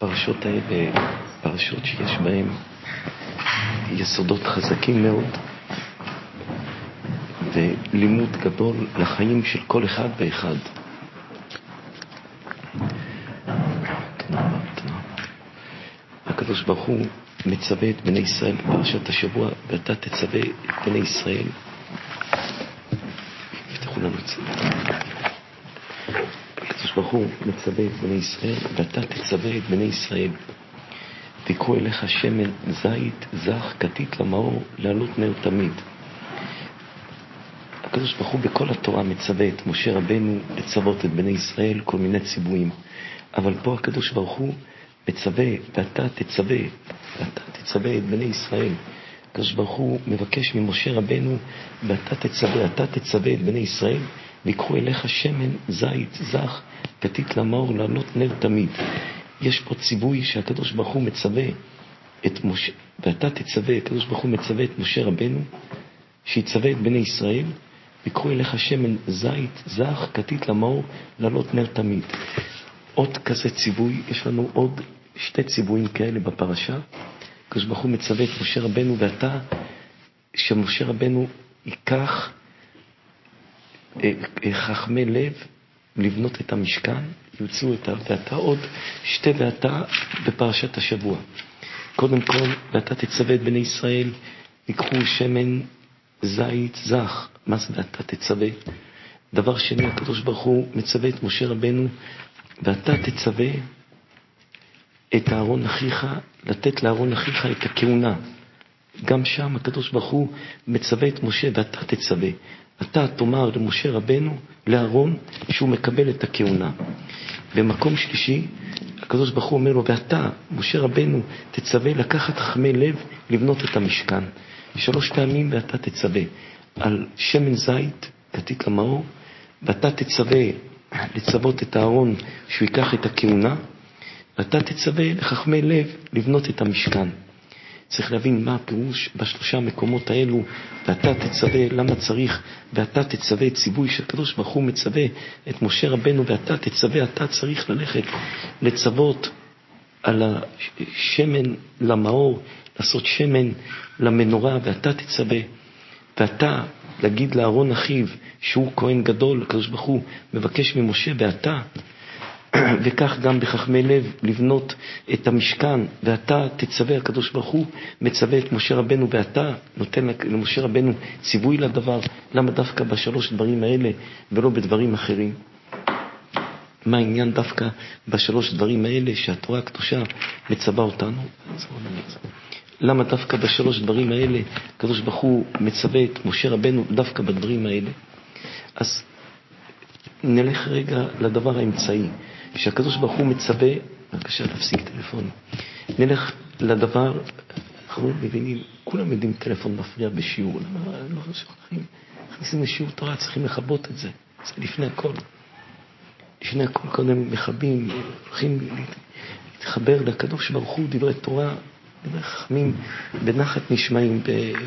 הפרשות האלה, פרשות שיש בהן יסודות חזקים מאוד ולימוד גדול לחיים של כל אחד ואחד. הקדוש ברוך הוא מצווה את בני ישראל בפרשת השבוע, ואתה תצווה את בני ישראל. יפתחו לנו את זה. הקדוש ברוך הוא מצווה את בני ישראל, ואתה תצווה את בני ישראל. ויקחו אליך שמן זית זך כתית למאור לעלות נר תמיד. הקדוש ברוך הוא בכל התורה מצווה את משה רבנו לצוות את בני ישראל כל מיני ציוויים. אבל פה הקדוש ברוך הוא מצווה, ואתה תצווה את בני ישראל. הקדוש ברוך הוא מבקש ממשה רבנו, ואתה תצווה את בני ישראל, ויקחו אליך שמן זית זך כתית למאור לעלות נר תמיד. יש פה ציווי שהקדוש ברוך הוא מצווה את משה, ואתה תצווה, הקדוש ברוך הוא מצווה את משה רבנו שיצווה את בני ישראל, ויקחו אליך שמן זית זך כתית למאור לעלות נר תמיד. עוד כזה ציווי, יש לנו עוד שתי ציוויים כאלה בפרשה. הקדוש ברוך הוא מצווה את משה רבנו, ואתה, שמשה רבנו ייקח חכמי לב לבנות את המשכן, יוצאו את ואתה, עוד שתי ואתה בפרשת השבוע. קודם כל, ואתה תצווה את בני ישראל, ייקחו שמן זית זך. מה זה ואתה תצווה? דבר שני, הקדוש ברוך הוא מצווה את משה רבנו, ואתה תצווה את אהרון אחיך, לתת לאהרון אחיך את הכהונה. גם שם הקדוש ברוך הוא מצווה את משה, ואתה תצווה. אתה תאמר למשה רבנו, לאהרון, שהוא מקבל את הכהונה. במקום שלישי, הקדוש ברוך הוא אומר לו, ואתה, משה רבנו, תצווה לקחת חכמי לב לבנות את המשכן. 3 פעמים ואתה תצווה על שמן זית כתית למאור, ואתה תצווה לצוות את אהרון שהוא ייקח את הכהונה, ואתה תצווה לחכמי לב לבנות את המשכן. צריך להבין מה הפירוש בשלושה מקומות האלו, ואתה תצווה, למה צריך, ואתה תצווה ציווי שהקדוש ברוך הוא מצווה את משה רבנו, ואתה תצווה, אתה צריך ללכת לצוות על השמן למאור, לעשות שמן למנורה, ואתה תצווה, ואתה להגיד לאהרון אחיו שהוא כהן גדול, הקדוש ברוך הוא מבקש ממשה, ואתה וכך גם בחכמי לב לבנות את המשכן, ואתה תצווה, הקדוש ברוך הוא מצווה את משה רבנו, ואתה נותן למשה רבנו ציווי לדבר. למה דווקא בשלוש דברים האלה ולא בדברים אחרים? מה העניין דווקא בשלוש דברים האלה שהתורה הקדושה מצווה אותנו? למה דווקא בשלוש דברים האלה הקדוש ברוך הוא מצווה את משה רבנו דווקא בדברים האלה? אז נלך רגע לדבר האמצעי שהקדוש ברוך הוא מצווה. בבקשה להפסיק טלפון. נלך לדבר, אנחנו מבינים, כולם יודעים טלפון מפריע בשיעור, לא שוכחים, נכנסים לשיעור תורה, צריכים לחבות את זה, זה לפני הכל. לפני הכל קודם מחבים, הולכים להתחבר לקדוש ברוך הוא, דברי תורה, דברי חכמים, בנחת נשמעים,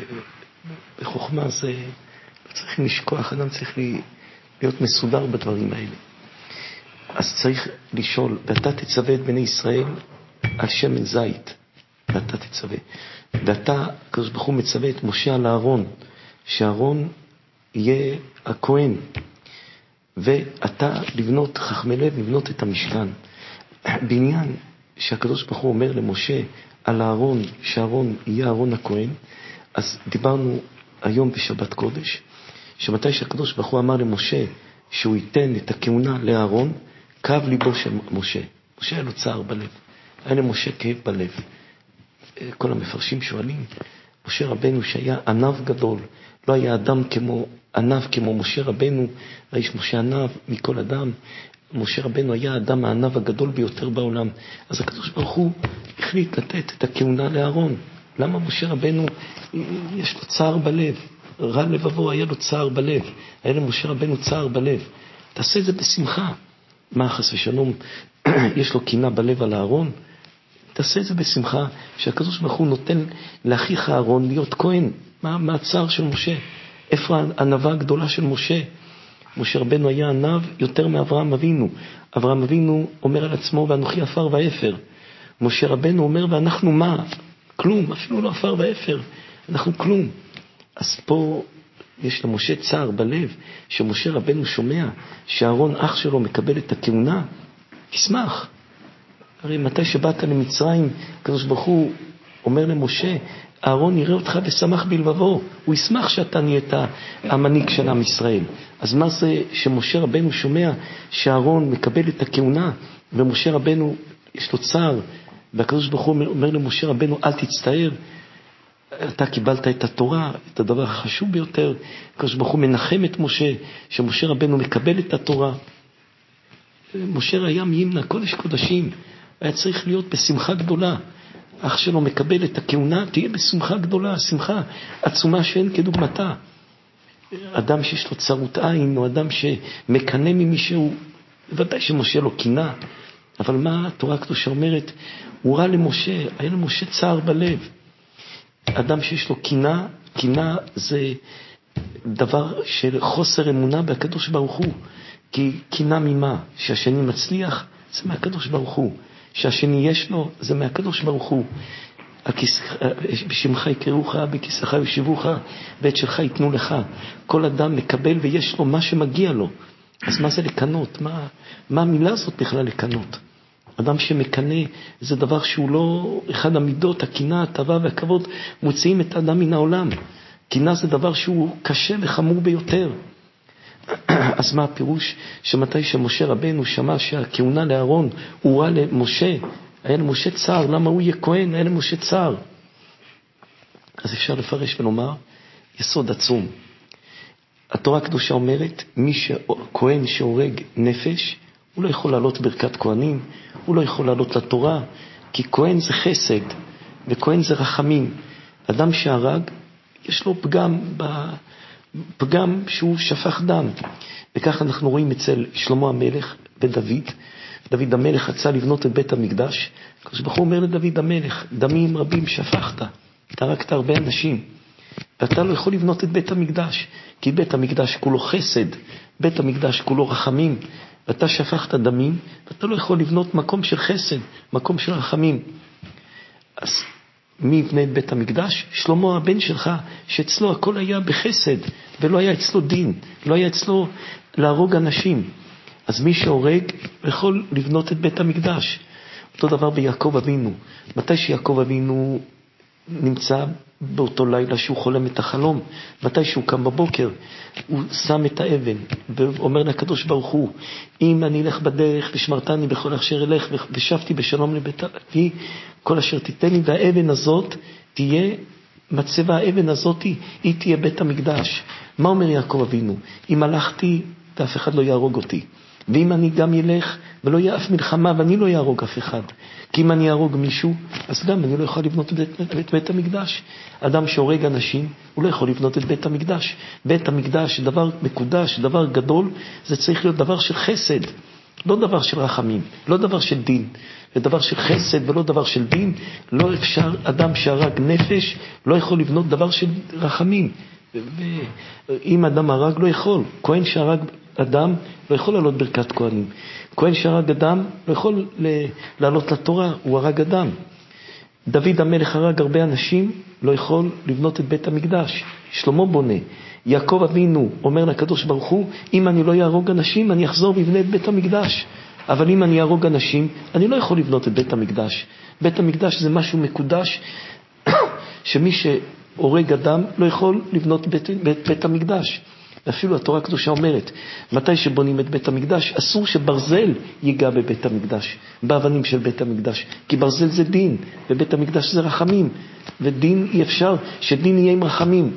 בחוכמה, זה לא צריכים לשכוח, אדם צריך להיות מסודר בדברים האלה. אז צריך לשאול, ואתה תצווה את בני ישראל על שמן זית, ואתה תצווה. ואתה, הקדוש ברוך הוא מצווה את משה על אהרון, שאהרון יהיה הכהן, ואתה לבנות חכמי לב, לבנות את המשכן. בעניין שהקדוש ברוך הוא אומר למשה על אהרון, שאהרון יהיה אהרון הכהן, אז דיברנו היום בשבת קודש, שמתי שהקדוש ברוך הוא אמר למשה שהוא ייתן את הכהונה לאהרון, כאב ליבו של משה. משה היה לו צער בלב. היה למשה כאב בלב. כל המפרשים שואלים, משה רבנו שהיה ענב גדול, לא היה אדם ענב כמו משה רבנו, האיש משה ענב מכל אדם. משה רבנו היה האדם הענב הגדול ביותר בעולם. אז הקדוש ברוך הוא החליט לתת את הכהונה לאהרון. למה משה רבנו יש לו צער בלב? רע לבבו, היה לו צער בלב. היה למשה רבנו צער בלב. תעשה את זה בשמחה. מה חס ושלום, יש לו קינה בלב על אהרון? תעשה את זה בשמחה, שהקדוש ברוך הוא נותן לאחיך אהרון להיות כהן. מה הצער של משה? איפה הענווה הגדולה של משה? משה רבנו היה ענב יותר מאברהם אבינו. אברהם אבינו אומר על עצמו, ואנוכי עפר ואפר. משה רבנו אומר, ואנחנו מה? כלום, אפילו לא עפר ואפר, אנחנו כלום. אז פה יש למשה צער בלב, שמשה רבנו שומע שאהרון אח שלו מקבל את הכהונה, תשמח. הרי מתי שבאת למצרים, הקדוש ברוך הוא אומר למשה, אהרון יראה אותך ושמח בלבבו, הוא ישמח שאתה נהיית המנהיג של עם ישראל. אז מה זה שמשה רבנו שומע שאהרון מקבל את הכהונה, ומשה רבנו יש לו צער, והקדוש ברוך הוא אומר למשה רבנו, אל תצטער, אתה קיבלת את התורה, את הדבר החשוב ביותר. הקדוש ברוך הוא מנחם את משה, שמשה רבנו מקבל את התורה. משה היה מימנה, קודש קודשים, היה צריך להיות בשמחה גדולה. אח שלו מקבל את הכהונה, תהיה בשמחה גדולה, שמחה עצומה שאין כדוגמתה. אדם שיש לו צרות עין, או אדם שמקנה ממישהו, ודאי שמשה לא קינה, אבל מה התורה הקדושה אומרת? הוא ראה למשה, היה למשה צער בלב. אדם שיש לו קינה, קינה זה דבר של חוסר אמונה בקדוש ברוך הוא. כי קינה ממה? שהשני מצליח, זה מהקדוש ברוך הוא. שהשני יש לו, זה מהקדוש ברוך הוא. בשמך יקראוך, בכיסך יושיבוך, ואת שלך ייתנו לך. כל אדם מקבל ויש לו מה שמגיע לו. אז מה זה לקנות? מה המילה הזאת בכלל לקנות? אדם שמקנה זה דבר שהוא לא אחד המידות, הקינה, הטובה והכבוד מוציאים את האדם מן העולם. קינה זה דבר שהוא קשה וחמור ביותר. אז מה הפירוש? שמתי שמשה רבנו שמע שהכהונה לאהרון הוא ראה למשה, היה למשה צער, למה הוא יהיה כהן? היה למשה צער. אז אפשר לפרש ולומר, יסוד עצום. התורה הקדושה אומרת, כהן שהורג נפש, הוא לא יכול לעלות ברכת כהנים, הוא לא יכול לעלות לתורה, כי כהן זה חסד, וכהן זה רחמים. אדם שהרג, יש לו פגם שהוא שפך דם. וכך אנחנו רואים אצל שלמה המלך ודוד. דוד המלך רצה לבנות את בית המקדש. הקדוש ברוך הוא אומר לדוד המלך, דמים רבים שפכת, אתה הרגת הרבה אנשים, ואתה לא יכול לבנות את בית המקדש, כי בית המקדש כולו חסד, בית המקדש כולו רחמים, ואתה שפכת דמים, ואתה לא יכול לבנות מקום של חסד, מקום של רחמים. אז מי יבנה את בית המקדש? שלמה הבן שלך, שאצלו הכל היה בחסד, ולא היה אצלו דין, לא היה אצלו להרוג אנשים. אז מי שהורג יכול לבנות את בית המקדש. אותו דבר ביעקב אבינו. מתי שיעקב אבינו נמצא באותו לילה שהוא חולם את החלום, מתי שהוא קם בבוקר, הוא שם את האבן ואומר לקדוש ברוך הוא, אם אני אלך בדרך ושמרתני בכל אשר אלך ושבתי בשלום לבית אבי, כל אשר תיתן לי, והאבן הזאת תהיה מצבה, האבן הזאת היא תהיה בית המקדש. מה אומר יעקב אבינו? אם הלכתי ואף אחד לא יהרוג אותי, ואם אני גם ילך ולא יהיה אף מלחמה ואני לא יהרוג אף אחד, כי אם אני יהרוג מישהו, אז גם אני לא יכול לבנות את בית המקדש. אדם שהורג אנשים, הוא לא יכול לבנות את בית המקדש. בית המקדש, דבר מקודש, דבר גדול, זה צריך להיות דבר של חסד, לא דבר של רחמים, לא דבר של דין. זה דבר של חסד ולא דבר של דין. לא אפשר, אדם שהרג נפש לא יכול לבנות דבר של רחמים. ואם אדם הרג לא יכול, כהן שהרג אדם לא יכול לעלות ברכת כהנים. כהן שהרג אדם לא יכול לעלות לתורה, הוא הרג אדם. דוד המלך הרג הרבה אנשים, לא יכול לבנות את בית המקדש. שלמה בונה. יעקב אבינו אומר לקדוש ברוך הוא, אם אני לא יהרוג אנשים, אני אחזור ויבנה את בית המקדש. אבל אם אני יהרוג אנשים, אני לא יכול לבנות את בית המקדש. בית המקדש זה משהו מקודש, שמי שהורג אדם לא יכול לבנות בית המקדש. אפילו התורה הקדושה אומרת, מתי שבונים את בית המקדש, אסור שברזל ייגע בבית המקדש, באבנים של בית המקדש, כי ברזל זה דין, ובית המקדש זה רחמים, ודין אי אפשר שדין יהיה עם רחמים.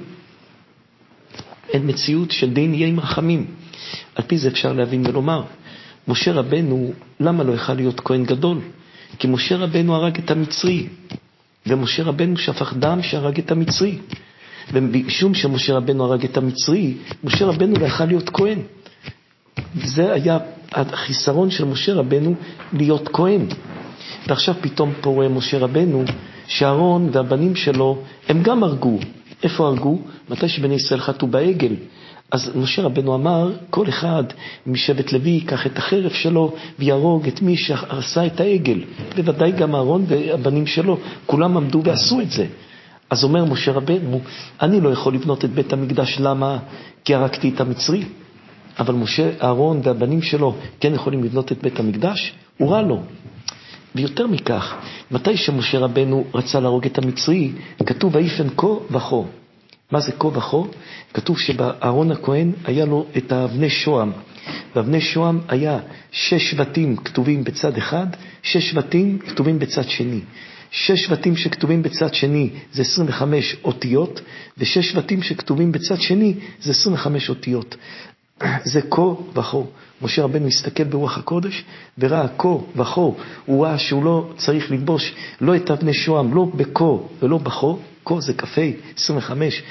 אין מציאות שדין יהיה עם רחמים. על פי זה אפשר להבין ולומר, משה רבנו, למה לא יכול להיות כהן גדול? כי משה רבנו הרג את המצרי, ומשה רבנו שפך דם שהרג את המצרי. ומשום שמשה רבנו הרג את המצרי, משה רבנו לא יכול להיות כהן. זה היה החיסרון של משה רבנו להיות כהן. ועכשיו פתאום פה רואה משה רבנו שאהרון והבנים שלו הם גם הרגו. איפה הרגו? מתי שבני ישראל חטאו בעגל. אז משה רבנו אמר, כל אחד משבט לוי ייקח את החרב שלו ויהרוג את מי שעשה את העגל. בוודאי גם אהרון והבנים שלו, כולם עמדו ועשו את זה. אז אומר משה רבנו, אני לא יכול לבנות את בית המקדש, למה? כי הרגתי את המצרי. אבל משה, אהרון והבנים שלו כן יכולים לבנות את בית המקדש? הוא רע לו. ויותר מכך, מתי שמשה רבנו רצה להרוג את המצרי, כתוב ויפן כה וכה. מה זה כה וכה? כתוב שבאהרון הכהן היה לו את האבני שוהם. ואבני שוהם היה 6 שבטים כתובים בצד אחד, 6 שבטים כתובים בצד שני. 6 שבטים שכתובים בצד שני זה 25 אותיות, ו6 שבטים שכתובים בצד שני זה 25 אותיות. זה כה וכה. משה רבנו הסתכל ברוח הקודש וראה כה וכה. הוא ראה שהוא לא צריך ללבוש לא את אבני שוהם, לא בכה ולא בכה. כה זה קפה 25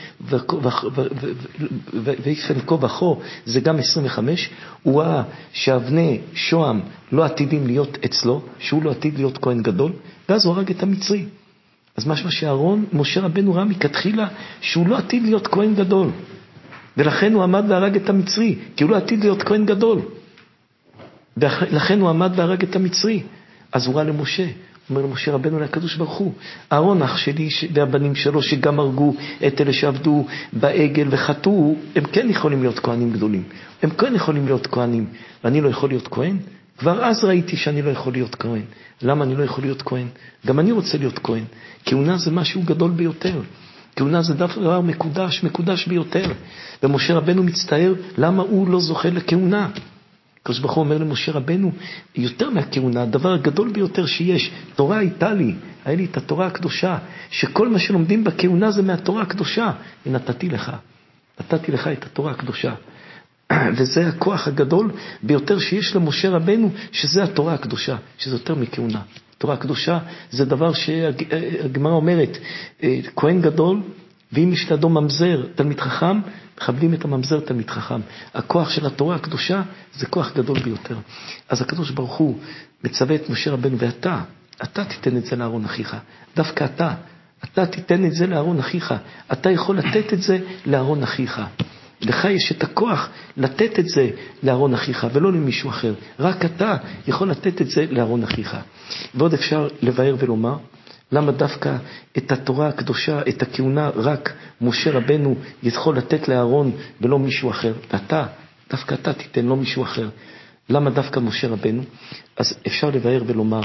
ויפן כה וכה זה גם 25. הוא ראה שאבני שוהם לא עתידים להיות אצלו, שהוא לא עתיד להיות כהן גדול, ואז הוא הרג את המצרי. אז משמע שאהרון, משה רבנו ראה מכתחילה שהוא לא עתיד להיות כהן גדול, ולכן הוא עמד והרג את המצרי, כי הוא לא עתיד להיות כהן גדול, ולכן הוא עמד והרג את המצרי. אז הוא ראה למשה, אומר למשה רבנו לקדוש ברוך הוא, אהרון אח שלי והבנים שלו שגם הרגו את אלה שעבדו בעגל וחטאו, הם כן יכולים להיות כהנים גדולים, הם כן יכולים להיות כהנים, ואני לא יכול להיות כהן? כבר אז ראיתי שאני לא יכול להיות כהן. למה אני לא יכול להיות כהן? גם אני רוצה להיות כהן. כהונה זה משהו גדול ביותר. כהונה זה דבר מקודש ביותר. ומשה רבנו מצטער למה הוא לא זוכה לכהונה. הקדוש ברוך הוא אומר למשה רבנו, יותר מהכהונה, הדבר הגדול ביותר שיש, תורה הייתה לי, היה לי את התורה הקדושה, שכל מה שלומדים בכהונה זה מהתורה הקדושה, ונתתי לך את התורה הקדושה. וזה הכוח הגדול ביותר שיש למשה רבנו, שזה התורה הקדושה, שזה יותר מכהונה. תורה הקדושה זה דבר שהגמרא אומרת, כהן גדול, ואם יש לידו ממזר תלמיד חכם, מכבדים את הממזר תלמיד חכם. הכוח של התורה הקדושה זה כוח גדול ביותר. אז הקדוש ברוך הוא מצווה את משה רבנו, ואתה תיתן את זה לאהרון אחיך. דווקא אתה תיתן את זה לאהרון אחיך. אתה יכול לתת את זה לאהרון אחיך. לך יש את הכוח לתת את זה לאהרון אחיך, ולא למישהו אחר. רק אתה יכול לתת את זה לאהרון אחיך. ועוד אפשר לבאר ולומר, למה דווקא את התורה הקדושה, את הכהונה, רק משה רבנו יכול לתת לאהרון ולא מישהו אחר. דווקא אתה תיתן, לא מישהו אחר. למה דווקא משה רבנו? אז אפשר לבאר ולומר,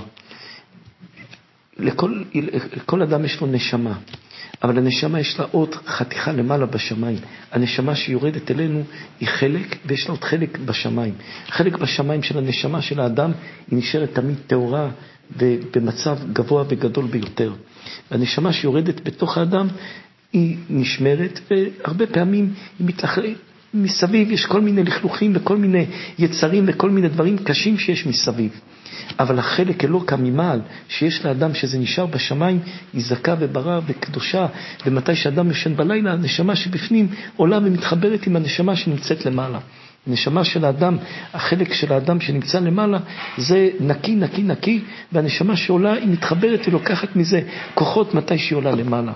לכל אדם יש לו נשמה. אבל הנשמה יש לה עוד חתיכה למעלה בשמיים. הנשמה שיורדת אלינו היא חלק, ויש לה עוד חלק בשמיים. חלק בשמיים של הנשמה של האדם היא נשארת תמיד טהורה ובמצב גבוה וגדול ביותר. הנשמה שיורדת בתוך האדם היא נשמרת, והרבה פעמים היא מתלחלת. מסביב יש כל מיני לכלוכים וכל מיני יצרים וכל מיני דברים קשים שיש מסביב. אבל החלק אלוקה ממעל שיש לאדם שזה נשאר בשמיים היא זכה וברא וקדושה, ומתי שאדם ישן בלילה הנשמה שבפנים עולה ומתחברת עם הנשמה שנמצאת למעלה. הנשמה של האדם, החלק של האדם שנמצא למעלה זה נקי נקי נקי, והנשמה שעולה היא מתחברת ולוקחת מזה כוחות מתי שהיא עולה למעלה.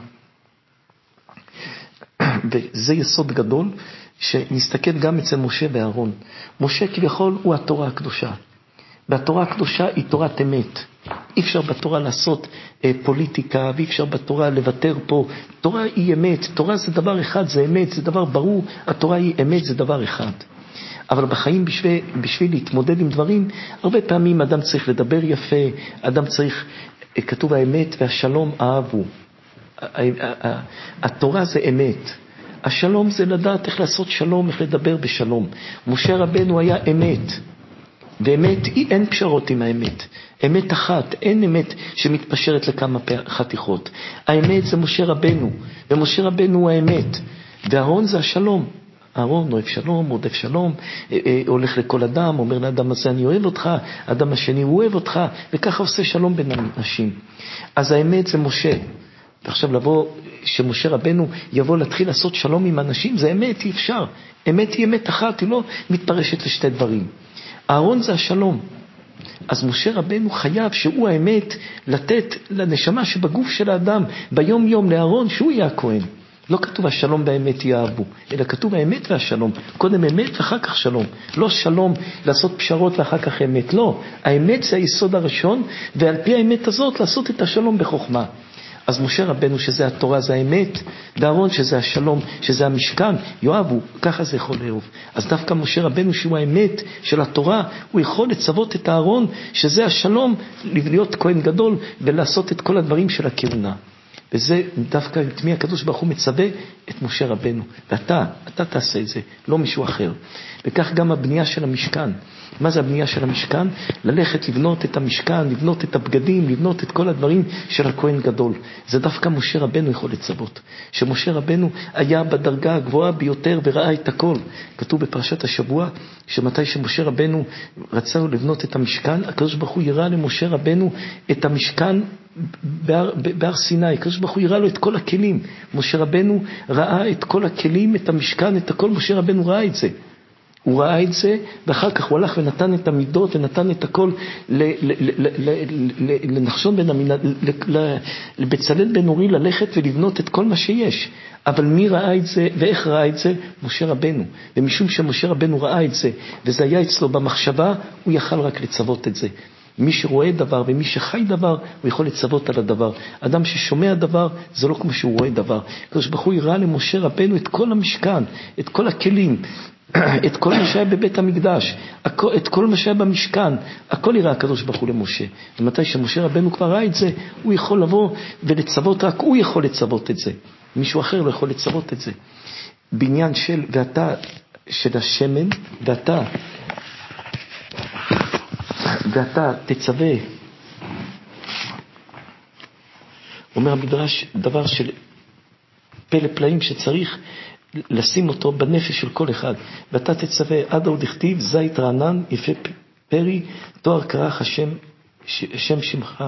וזה יסוד גדול שנסתכל גם אצל משה ואהרון. משה כביכול הוא התורה הקדושה, והתורה הקדושה היא תורת אמת. אי אפשר בתורה לעשות פוליטיקה, ואי אפשר בתורה לוותר פה. תורה היא אמת, תורה זה דבר אחד, זה אמת, זה דבר ברור, התורה היא אמת, זה דבר אחד. אבל בחיים בשביל להתמודד עם דברים, הרבה פעמים אדם צריך לדבר יפה, אדם צריך, כתוב האמת והשלום אהבו. התורה זה אמת. השלום זה לדעת איך לעשות שלום, איך לדבר בשלום. משה רבנו היה אמת. באמת אין פשרות עם האמת. אמת אחת, אין אמת שמתפשרת לכמה חתיכות. האמת זה משה רבנו, ומשה רבנו הוא האמת. ואהרון זה השלום. אהרון אוהב שלום, רודף שלום, הולך לכל אדם, אומר לאדם הזה אני אוהב אותך, אדם השני הוא אוהב אותך, וככה עושה שלום בין אנשים. אז האמת זה משה. ועכשיו לבוא, שמשה רבנו יבוא להתחיל לעשות שלום עם אנשים, זה אמת, אי אפשר. אמת היא אמת אחת, היא לא מתפרשת לשתי דברים. אהרון זה השלום. אז משה רבנו חייב שהוא האמת לתת לנשמה שבגוף של האדם ביום יום לאהרון שהוא יהיה הכהן. לא כתוב השלום באמת יאהבו, אלא כתוב האמת והשלום. קודם אמת ואחר כך שלום. לא שלום לעשות פשרות ואחר כך אמת. לא, האמת זה היסוד הראשון, ועל פי האמת הזאת לעשות את השלום בחוכמה. אז משה רבנו שזה התורה, זה האמת, ואהרון שזה השלום, שזה המשכן, יואבו, ככה זה יכול לאהוב. אז דווקא משה רבנו שהוא האמת של התורה, הוא יכול לצוות את אהרון, שזה השלום, להיות כהן גדול ולעשות את כל הדברים של הכהונה. וזה דווקא את מי הקדוש ברוך הוא מצווה? את משה רבנו. ואתה תעשה את זה, לא מישהו אחר. וכך גם הבנייה של המשכן. מה זה הבנייה של המשכן? ללכת לבנות את המשכן, לבנות את הבגדים, לבנות את כל הדברים של הכהן גדול. זה דווקא משה רבנו יכול לצוות. שמשה רבנו היה בדרגה הגבוהה ביותר וראה את הכל. כתוב בפרשת השבוע, שמתי שמשה רבנו רצה לבנות את המשכן, הקדוש ברוך הוא יראה למשה רבנו את המשכן בהר סיני. הקדוש ברוך הוא יראה לו את כל הכלים. משה רבנו ראה את כל הכלים, את המשכן, את הכל. משה רבנו ראה את זה. הוא ראה את זה, ואחר כך הוא הלך ונתן את המידות, ונתן את הכל לנחשון בן עמינדב, לבצלאל בן אורי ללכת ולבנות את כל מה שיש. אבל מי ראה את זה, ואיך ראה את זה? משה רבנו. ומשום שמשה רבנו ראה את זה, וזה היה אצלו במחשבה, הוא יכל רק לצוות את זה. מי שרואה דבר ומי שחי דבר, הוא יכול לצוות על הדבר. אדם ששומע דבר, זה לא כמו שהוא רואה דבר. הקדוש ברוך הוא הראה למשה רבנו את כל המשכן, את כל הכלים, את כל מה שהיה בבית המקדש, את כל מה שהיה במשכן, הכל יראה הקדוש ברוך הוא למשה. ומתי שמשה רבנו כבר ראה את זה, הוא יכול לבוא ולצוות, רק הוא יכול לצוות את זה. מישהו אחר לא יכול לצוות את זה. בעניין של ואתה, של השמן, ואתה תצווה, אומר המדרש, דבר של פלא פלאים שצריך לשים אותו בנפש של כל אחד. ואתה תצווה עד עוד הכתיב זית רענן יפה פרי תואר קרח השם שמך.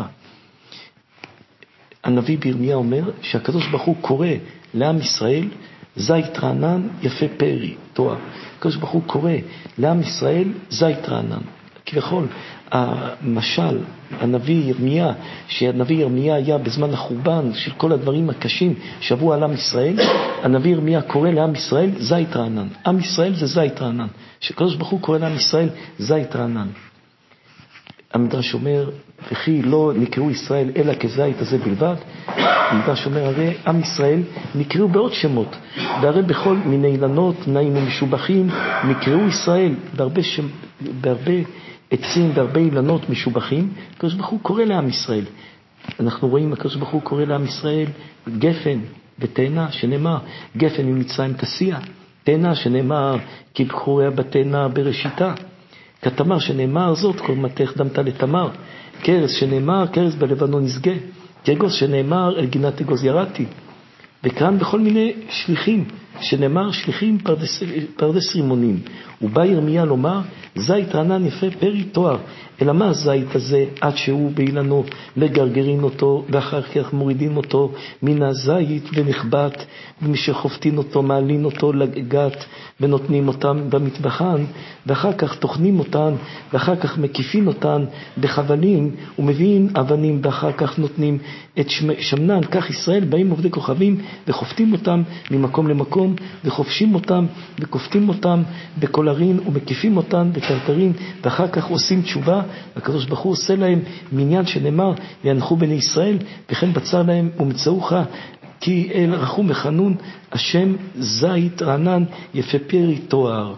הנביא בירמיה אומר שהקדוש ברוך הוא קורא לעם ישראל זית רענן יפה פרי תואר. הקדוש ברוך הוא קורא לעם ישראל זית רענן. כביכול המשל, הנביא ירמיה, שהנביא ירמיה היה בזמן החורבן של כל הדברים הקשים שעברו על עם ישראל, הנביא ירמיה קורא לעם ישראל זית רענן. עם ישראל זה זית רענן. שקדוש ברוך הוא קורא לעם ישראל זית רענן. המדרש אומר, וכי לא נקראו ישראל אלא כזית הזה בלבד. המדרש אומר, הרי עם ישראל נקראו בעוד שמות, והרי בכל מיני אילנות נעים ומשובחים נקראו ישראל, בהרבה עצים והרבה אילנות משובחים. הקדוש ברוך הוא קורא לעם ישראל. אנחנו רואים הקדוש ברוך הוא קורא לעם ישראל גפן ותאנה, שנאמר גפן ממצרים תסיע, תאנה שנאמר כי בחוריה בתאנה בראשיתה, כתמר שנאמר זאת כל מתך דמת לתמר, קרס שנאמר קרס בלבנון נסגה, כגוס שנאמר אל גינת אגוז ירדתי. וכאן בכל מיני שליחים שנאמר שליחים פרדס רימונים. ובא ירמיה לומר זית רענן יפה פרי תואר. אלא מה הזית הזה עד שהוא באילנו מגרגרים אותו ואחר כך מורידים אותו מן הזית ונחבט, ומשחופטין אותו מעלין אותו לגת ונותנים אותם במטבחן, ואחר כך תוכנים אותן, ואחר כך מקיפין אותן בחבלים ומביאים אבנים, ואחר כך נותנים את שמנן. כך ישראל באים עובדי כוכבים וחופטים אותם ממקום למקום, וחופשים אותם וכופתים אותם בקולרין ומקיפים אותם בטרטרין, ואחר כך עושים תשובה. הקדוש ברוך הוא עושה להם מניין שנאמר וינחו בני ישראל, וכן בצר להם ומצאוך כי אל רחום וחנון השם זית רענן יפה פרי תואר.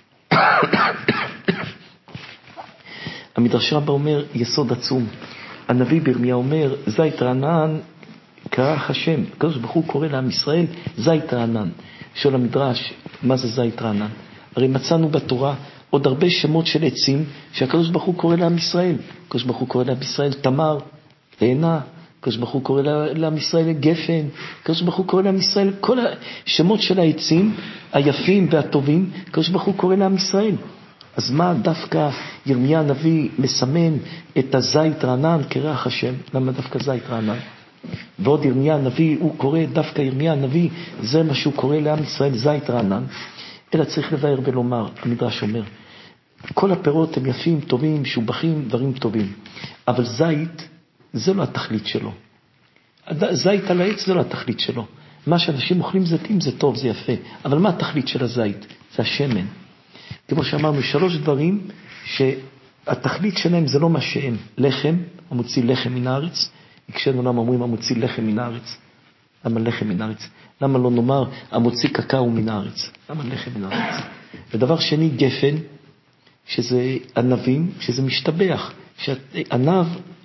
המדרש רבה אומר יסוד עצום. הנביא בירמיה אומר זית רענן קרח השם. הקדוש ברוך הוא קורא לעם ישראל זית רענן. שואל המדרש, מה זה זית רענן? הרי מצאנו בתורה עוד הרבה שמות של עצים שהקדוש ברוך הוא קורא לעם ישראל. הקדוש ברוך הוא קורא לעם ישראל תמר, תאנה, הקדוש ברוך הוא קורא לעם ישראל גפן, הקדוש ברוך הוא קורא לעם ישראל כל השמות של העצים היפים והטובים, הקדוש ברוך הוא קורא לעם ישראל. אז מה דווקא ירמיה הנביא מסמן את הזית רענן כרח השם? למה דווקא זית רענן? ועוד ירמיה הנביא, הוא קורא דווקא ירמיה הנביא, זה מה שהוא קורא לעם ישראל זית רענן. אלא צריך לבאר ולומר, המדרש אומר, כל הפירות הם יפים, טובים, משובחים, דברים טובים. אבל זית, זה לא התכלית שלו. זית על העץ זה לא התכלית שלו. מה שאנשים אוכלים זיתים זה טוב, זה יפה. אבל מה התכלית של הזית? זה השמן. כמו שאמרנו, 3 דברים שהתכלית שלהם זה לא מה שהם. לחם, המוציא לחם מן הארץ. הקשנו למה אומרים המוציא לחם מן הארץ. למה לחם מן הארץ? למה לא נאמר המוציא קקאו מן הארץ? למה לחם מן הארץ? ודבר שני, גפן, שזה ענבים, שזה משתבח. שהענב,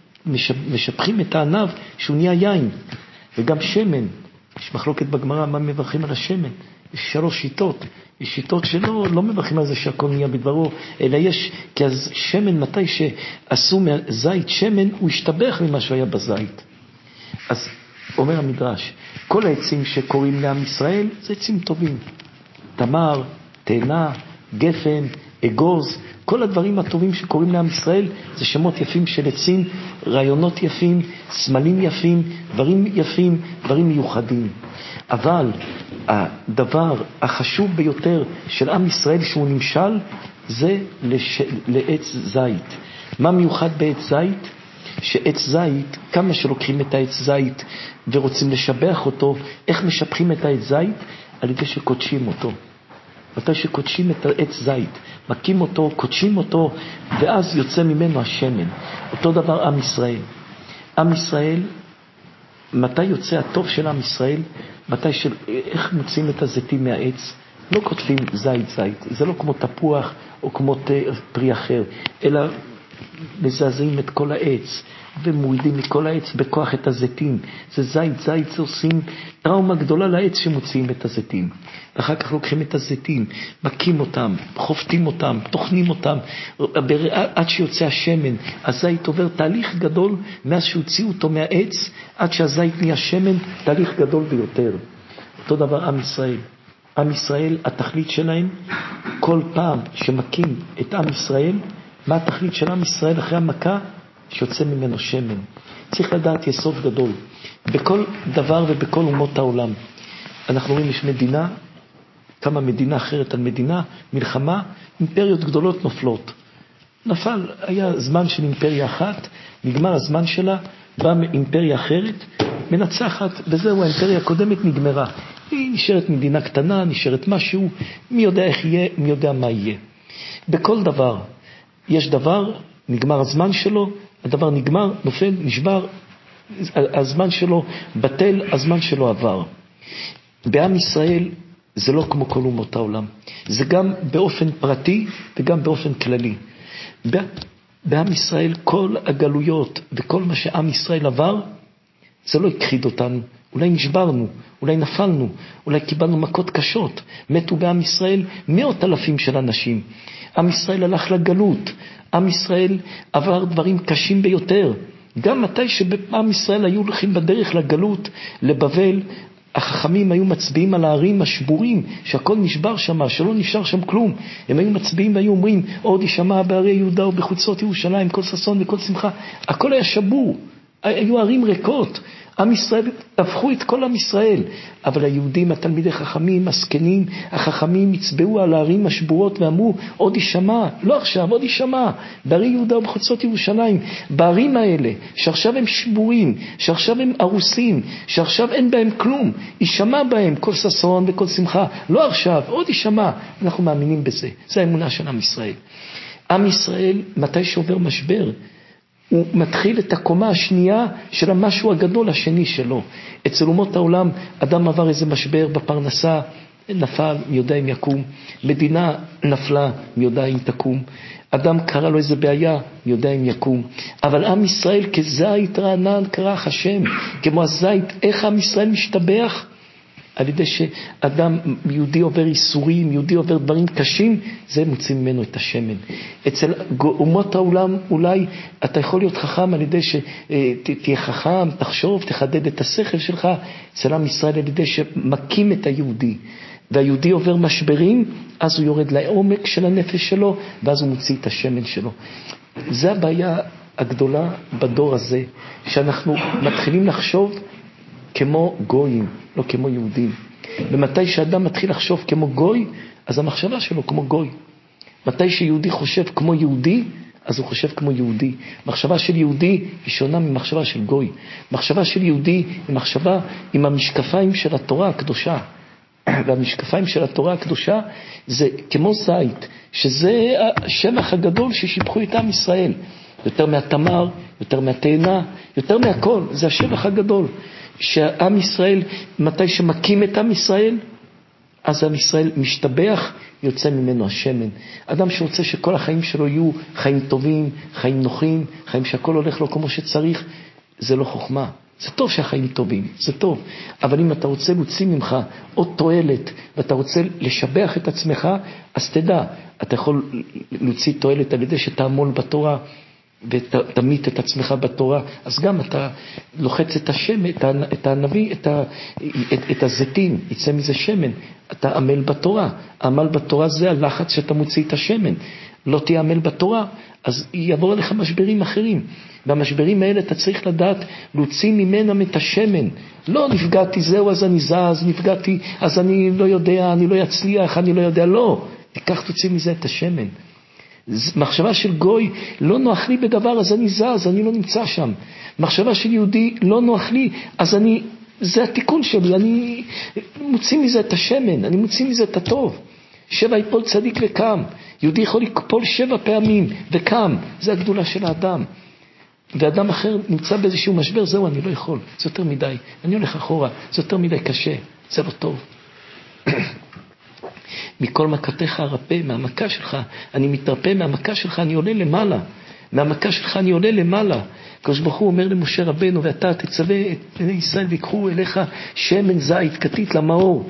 משפחים את הענב שהוא נהיה יין. וגם שמן. יש מחלוקת בגמרא מה מברכים על השמן. יש 3 שיטות. יש שיטות שלא מברכים על זה שהכל נהיה בדברו, אלא יש, כי אז שמן, מתי שעשו מהזית שמן, הוא השתבח ממה שהיה בזית. אז אומר המדרש, כל העצים שקוראים לעם ישראל, זה עצים טובים. תמר, תאנה, גפן, אגוז, כל הדברים הטובים שקוראים לעם ישראל, זה שמות יפים של עצים, רעיונות יפים, סמלים יפים, דברים יפים, דברים מיוחדים. אבל הדבר החשוב ביותר של עם ישראל שהוא נמשל, זה לעץ זית. מה מיוחד בעץ זית? שעץ זית, כמה שלוקחים את העץ זית ורוצים לשבח אותו, איך משבחים את העץ זית? על ידי שקודשים אותו. מתי שקודשים את העץ זית, מקים אותו, קודשים אותו, ואז יוצא ממנו השמן. אותו דבר עם ישראל. עם ישראל, מתי יוצא הטוב של עם ישראל? איך מוצאים את הזיתים מהעץ? לא כותבים זית. זה לא כמו תפוח או כמו פרי אחר, אלא מזעזעים את כל העץ ומורידים מכל העץ בכוח את הזיתים. זה זית, זה עושים טראומה גדולה לעץ שמוציאים את הזיתים. ואחר כך לוקחים את הזיתים, מקים אותם, חופטים אותם, תוכנים אותם, עד שיוצא השמן. הזית עובר תהליך גדול מאז שהוציאו אותו מהעץ, עד שהזית נהיה שמן, תהליך גדול ביותר. אותו דבר עם ישראל. עם ישראל, התכלית שלהם, כל פעם שמקים את עם ישראל, מה התכלית של עם ישראל אחרי המכה? שיוצא ממנו שמן. צריך לדעת יסוד גדול. בכל דבר ובכל אומות העולם. אנחנו רואים יש מדינה, כמה מדינה אחרת על מדינה, מלחמה, אימפריות גדולות נופלות. נפל, היה זמן של אימפריה אחת, נגמר הזמן שלה, באה אימפריה אחרת, מנצחת, וזהו, האימפריה הקודמת נגמרה. היא נשארת מדינה קטנה, נשארת משהו, מי יודע איך יהיה, מי יודע מה יהיה. בכל דבר, יש דבר, נגמר הזמן שלו, הדבר נגמר, נופל, נשבר, הזמן שלו בטל, הזמן שלו עבר. בעם ישראל זה לא כמו כל אומות העולם. זה גם באופן פרטי וגם באופן כללי. בעם ישראל כל הגלויות וכל מה שעם ישראל עבר, זה לא הכחיד אותנו. אולי נשברנו, אולי נפלנו, אולי קיבלנו מכות קשות. מתו בעם ישראל 100,000 של אנשים. עם ישראל הלך לגלות. עם ישראל עבר דברים קשים ביותר. גם מתי שבעם ישראל היו הולכים בדרך לגלות, לבבל, החכמים היו מצביעים על הערים השבורים, שהכל נשבר שם, שלא נשאר שם כלום. הם היו מצביעים והיו אומרים, עוד ישמע בערי יהודה ובחוצות ירושלים, כל ששון וכל שמחה. הכל היה שבור. היו ערים ריקות. עם ישראל, הפכו את כל עם ישראל. אבל היהודים, התלמידי חכמים, הסקנים, החכמים הצבעו על הערים השבורות ואמרו, עוד ישמע, לא עכשיו, עוד ישמע, בערי יהודה ובחוצות ירושלים, בערים האלה, שעכשיו הם שבורים, שעכשיו הם הרוסים, שעכשיו אין בהם כלום, ישמע בהם כל ששון וכל שמחה, לא עכשיו, עוד ישמע. אנחנו מאמינים בזה. זה האמונה של עם ישראל. עם ישראל, מתי שעובר משבר, הוא מתחיל את הקומה השנייה של המשהו הגדול השני שלו. אצל אומות העולם, אדם עבר איזה משבר בפרנסה, נפל, מי יודע אם יקום. מדינה נפלה, מי יודע אם תקום. אדם קרא לו איזה בעיה, מי יודע אם יקום. אבל עם ישראל כזית רענן קרח השם, כמו הזית, איך עם ישראל משתבח? על ידי שאדם יהודי עובר איסורים, יהודי עובר דברים קשים, זה מוציא ממנו את השמן. אצל אומות העולם אולי אתה יכול להיות חכם על ידי שתהיה חכם, תחשוב, תחדד את השכל שלך. אצל עם ישראל על ידי שמקים את היהודי, והיהודי עובר משברים, אז הוא יורד לעומק של הנפש שלו, ואז הוא מוציא את השמן שלו. זה הבעיה הגדולה בדור הזה, שאנחנו מתחילים לחשוב כמו גויים, לא כמו יהודים. ומתי שאדם מתחיל לחשוב כמו גוי, אז המחשבה שלו כמו גוי. מתי שיהודי חושב כמו יהודי, אז הוא חושב כמו יהודי. מחשבה של יהודי היא שונה ממחשבה של גוי. מחשבה של יהודי היא מחשבה עם המשקפיים של התורה הקדושה. והמשקפיים של התורה הקדושה זה כמו זית, שזה השבח הגדול ששיבחו את עם ישראל. יותר מהתמר, יותר מהתאנה, יותר מהכל, זה השבח הגדול. שהעם ישראל, מתי שמקים את עם ישראל, אז עם ישראל משתבח, יוצא ממנו השמן. אדם שרוצה שכל החיים שלו יהיו חיים טובים, חיים נוחים, חיים שהכל הולך לו כמו שצריך, זה לא חוכמה. זה טוב שהחיים טובים, זה טוב. אבל אם אתה רוצה להוציא ממך עוד תועלת, ואתה רוצה לשבח את עצמך, אז תדע, אתה יכול להוציא תועלת על ידי שתעמול בתורה, ותמית את עצמך בתורה, אז גם אתה לוחץ את השמן, את הענבי, את הזיתים, יצא מזה שמן, אתה עמל בתורה. עמל בתורה זה הלחץ שאתה מוציא את השמן. לא תהיה עמל בתורה, אז יעבור עליך משברים אחרים. והמשברים האלה אתה צריך לדעת להוציא ממנם את השמן. לא נפגעתי זהו אז אני זז, נפגעתי אז אני לא יודע, אני לא יצליח, אני לא יודע, לא. תיקח תוציא מזה את השמן. מחשבה של גוי, לא נוח לי בדבר, אז אני זז, אני לא נמצא שם. מחשבה של יהודי, לא נוח לי, אז זה התיקון שלי, אני מוציא מזה את השמן, אני מוציא מזה את הטוב. 7 יפול צדיק וקם. יהודי יכול לקפול 7 פעמים וקם, זה הגדולה של האדם. ואדם אחר נמצא באיזשהו משבר, זהו, אני לא יכול, זה יותר מדי, אני הולך אחורה, זה יותר מדי קשה, זה לא טוב. מכל מכתך הרפא, מהמכה שלך, אני מתרפא מהמכה שלך, אני עולה למעלה. מהמכה שלך אני עולה למעלה. הקדוש ברוך הוא אומר למשה רבנו, ואתה תצווה את בני ישראל ויקחו אליך שמן זית, כתית למאור.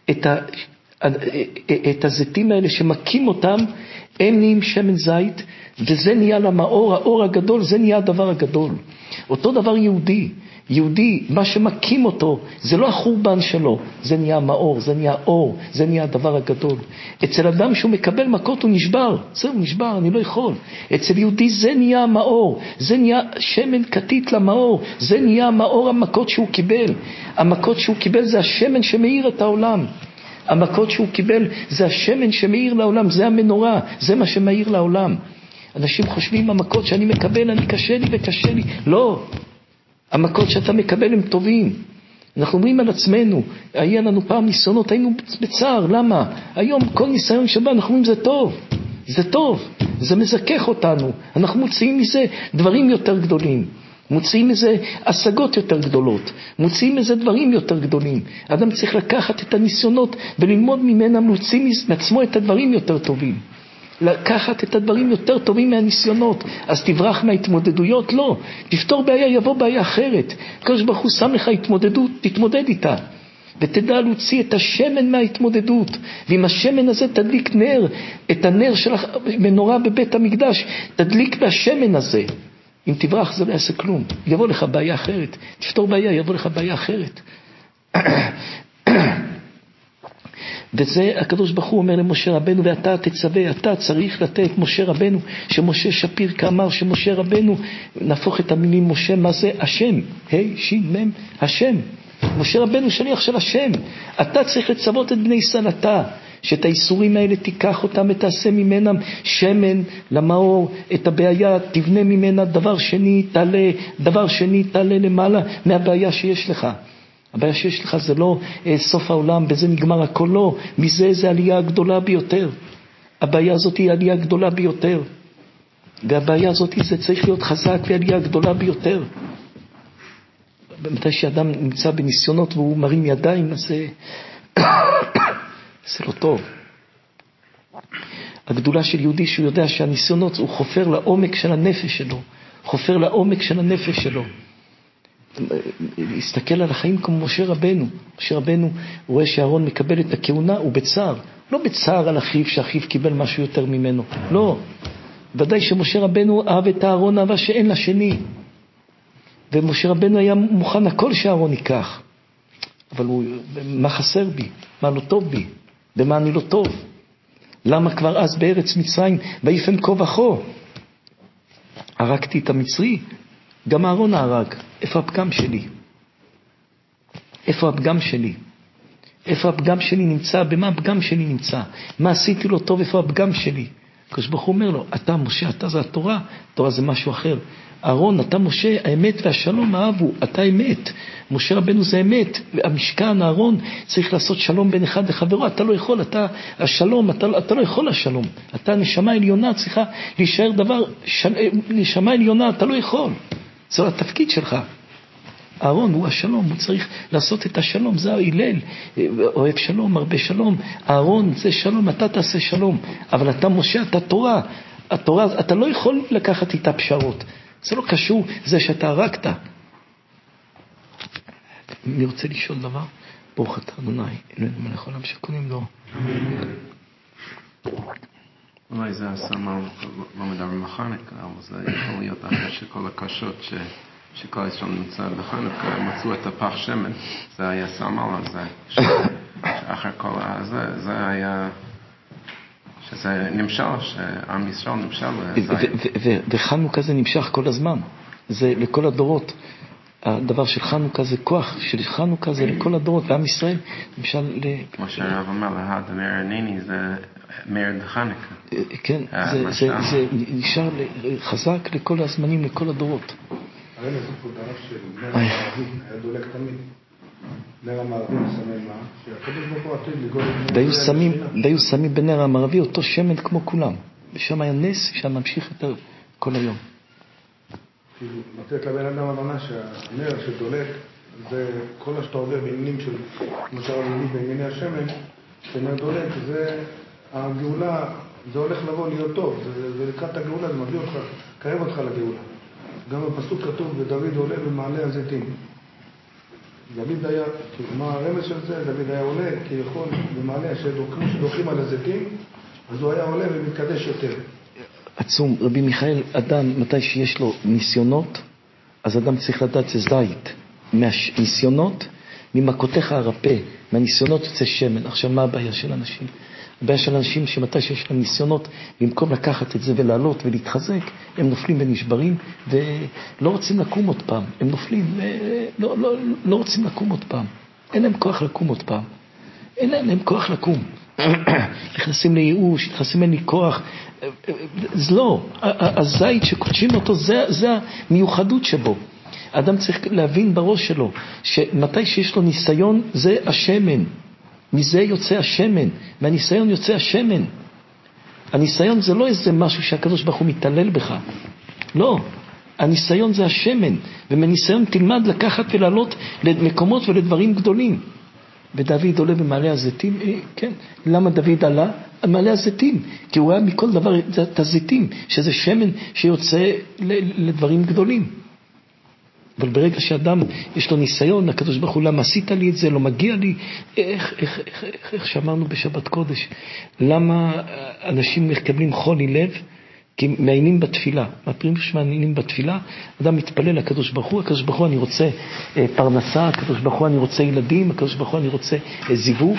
את הזיתים האלה שמקים אותם, הם נהיים שמן זית, וזה נהיה למאור, האור הגדול, זה נהיה הדבר הגדול. אותו דבר יהודי. יהודי, מה שמקים אותו, זה לא החורבן שלו, זה נהיה מאור, זה נהיה אור, זה נהיה הדבר הגדול. אצל אדם שהוא מקבל מכות הוא נשבר, זהו נשבר, אני לא יכול. אצל יהודי זה נהיה המאור, זה נהיה שמן כתית למאור, זה נהיה המאור המכות שהוא קיבל. המכות שהוא קיבל זה השמן שמאיר את העולם. המכות שהוא קיבל זה השמן שמאיר לעולם, זה המנורה, זה מה שמאיר לעולם. אנשים חושבים המכות שאני מקבל, אני קשה לי וקשה לי. לא. המכות שאתה מקבל הם טובים. אנחנו אומרים על עצמנו, היה לנו פעם ניסיונות, היינו בצער, למה? היום כל ניסיון שבא, אנחנו אומרים זה טוב, זה טוב, זה מזכך אותנו, אנחנו מוציאים מזה דברים יותר גדולים, מוציאים מזה השגות יותר גדולות, מוציאים מזה דברים יותר גדולים. אדם צריך לקחת את הניסיונות וללמוד ממנם, להוציא מעצמו את הדברים יותר טובים. לקחת את הדברים יותר טובים מהניסיונות. אז תברח מההתמודדויות? לא. תפתור בעיה, יבוא בעיה אחרת. הקדוש ברוך הוא שם לך התמודדות, תתמודד איתה. ותדע להוציא את השמן מההתמודדות. ועם השמן הזה תדליק נר, את הנר של המנורה בבית המקדש, תדליק מהשמן הזה. אם תברח זה לא יעשה כלום. יבוא לך בעיה אחרת. תפתור בעיה, יבוא לך בעיה אחרת. וזה הקדוש ברוך הוא אומר למשה רבנו, ואתה תצווה, אתה צריך לתת משה רבנו, שמשה שפיר כאמר שמשה רבנו, נהפוך את המילים משה, מה זה? השם, שין, השם. משה רבנו שליח של השם. אתה צריך לצוות את בני ישראל, אתה, שאת האיסורים האלה תיקח אותם ותעשה ממנם שמן למאור, את הבעיה תבנה ממנה, דבר שני תעלה למעלה מהבעיה שיש לך. הבעיה שיש לך זה לא סוף העולם, בזה נגמר הכל, לא. מזה זה עלייה הגדולה ביותר. הבעיה הזאת היא עלייה גדולה ביותר. והבעיה הזאת זה צריך להיות חזק ועלייה גדולה ביותר. מתי שאדם נמצא בניסיונות והוא מרים ידיים, אז זה לא טוב. הגדולה של יהודי שהוא יודע שהניסיונות, הוא חופר לעומק של הנפש שלו. חופר לעומק של הנפש שלו. להסתכל על החיים כמו משה רבנו. משה רבנו רואה שאהרון מקבל את הכהונה, הוא בצער. לא בצער על אחיו, שאחיו קיבל משהו יותר ממנו. לא. ודאי שמשה רבנו אהב את אהרון אהבה שאין לשני. ומשה רבנו היה מוכן הכל שאהרון ייקח. אבל הוא, מה חסר בי? מה לא טוב בי? ומה אני לא טוב? למה כבר אז בארץ מצרים ויפן כה וכה? הרגתי את המצרי? גם אהרון הרג. איפה הפגם שלי? איפה הפגם שלי? איפה הפגם שלי נמצא? במה הפגם שלי נמצא? מה עשיתי לו טוב? איפה הפגם שלי? הקדוש ברוך הוא אומר לו, אתה משה, אתה זה התורה, התורה זה משהו אחר. אהרון, אתה משה, האמת והשלום אהבו, אתה אמת. משה רבנו זה אמת. המשכן, אהרון, צריך לעשות שלום בין אחד לחברו. אתה לא יכול, אתה השלום, אתה לא יכול השלום. אתה נשמה עליונה, צריכה להישאר דבר, נשמה עליונה, אתה לא יכול. זה התפקיד שלך. אהרון הוא השלום, הוא צריך לעשות את השלום, זה ההלל, אוהב שלום, הרבה שלום. אהרון זה שלום, אתה תעשה שלום. אבל אתה משה, אתה תורה. התורה, אתה לא יכול לקחת איתה פשרות. זה לא קשור, זה שאתה הרגת. אני רוצה לשאול דבר. ברוך אתה אדוני, אלוהינו מלך העולם שקונים לו. אולי זה הסמל, לא מדברים בחנוכה, אבל זה יכול להיות אחרי שכל הקשות שכל ישראל נמצא בחנוכה, מצאו את הפח שמן. זה היה סמל הזה. שאחר כל זה היה... שזה נמשל, שעם ישראל נמשל. וחנוכה זה נמשך כל הזמן. זה לכל הדורות. הדבר של חנוכה זה כוח, של חנוכה זה לכל הדורות, ועם ישראל נמשל כמו שהרב אמר, להד מאיר הניני זה מאיר חנוכה. כן, זה נשאר חזק לכל הזמנים, לכל הדורות. הרי נזכו דרך של נר המערבי, היה דולק תמיד. נר המערבי מסמן מה? שהקדוש ברוך הוא עתיד לגאול... והיו שמים בנר המערבי אותו שמן כמו כולם. ושם היה נס שממשיך יותר כל היום. כאילו, לתת לבן אדם הבנה שהנר שדולק זה כל שאתה עובר בעניינים של, כמו שהרבנים בענייני השמן, שנר דולק זה הגאולה, זה הולך לבוא להיות טוב, זה לקראת הגאולה, זה מביא אותך, קרב אותך לגאולה. גם בפסוק כתוב, ודוד עולה במעלה הזיתים. דוד היה, מה הרמז של זה? דוד היה עולה, כי יכול במעלה, כמו שדורכים על הזיתים, אז הוא היה עולה ומתקדש יותר. עצום, רבי מיכאל, אדם, מתי שיש לו ניסיונות, אז אדם צריך לדעת זה זית. מהניסיונות, ממכותיך הרפא, מהניסיונות יוצא שמן. עכשיו, מה הבעיה של אנשים? הבעיה של אנשים שמתי שיש להם ניסיונות, במקום לקחת את זה ולעלות ולהתחזק, הם נופלים ונשברים, ולא רוצים לקום עוד פעם. הם נופלים, לא רוצים לקום עוד פעם. אין להם כוח לקום עוד פעם. אין להם כוח לקום. נכנסים לייאוש, נכנסים אין לי כוח. אז לא, הזית שקודשים אותו, זה המיוחדות שבו. האדם צריך להבין בראש שלו, שמתי שיש לו ניסיון, זה השמן. מזה יוצא השמן, מהניסיון יוצא השמן. הניסיון זה לא איזה משהו שהקדוש ברוך הוא מתעלל בך. לא, הניסיון זה השמן, ומניסיון תלמד לקחת ולעלות למקומות ולדברים גדולים. ודוד עולה במעלה הזיתים, כן, למה דוד עלה? מעלה הזיתים, כי הוא היה מכל דבר את הזיתים, שזה שמן שיוצא לדברים גדולים. אבל ברגע שאדם יש לו ניסיון, הקדוש ברוך הוא, למה עשית לי את זה, לא מגיע לי, איך שאמרנו בשבת קודש, למה אנשים מקבלים חולי לב? כי מעיינים בתפילה, מהפרים שמעיינים בתפילה, אדם מתפלל לקדוש ברוך הוא, הקדוש ברוך הוא אני רוצה פרנסה, הקדוש ברוך הוא אני רוצה ילדים, הקדוש ברוך הוא אני רוצה זיווג,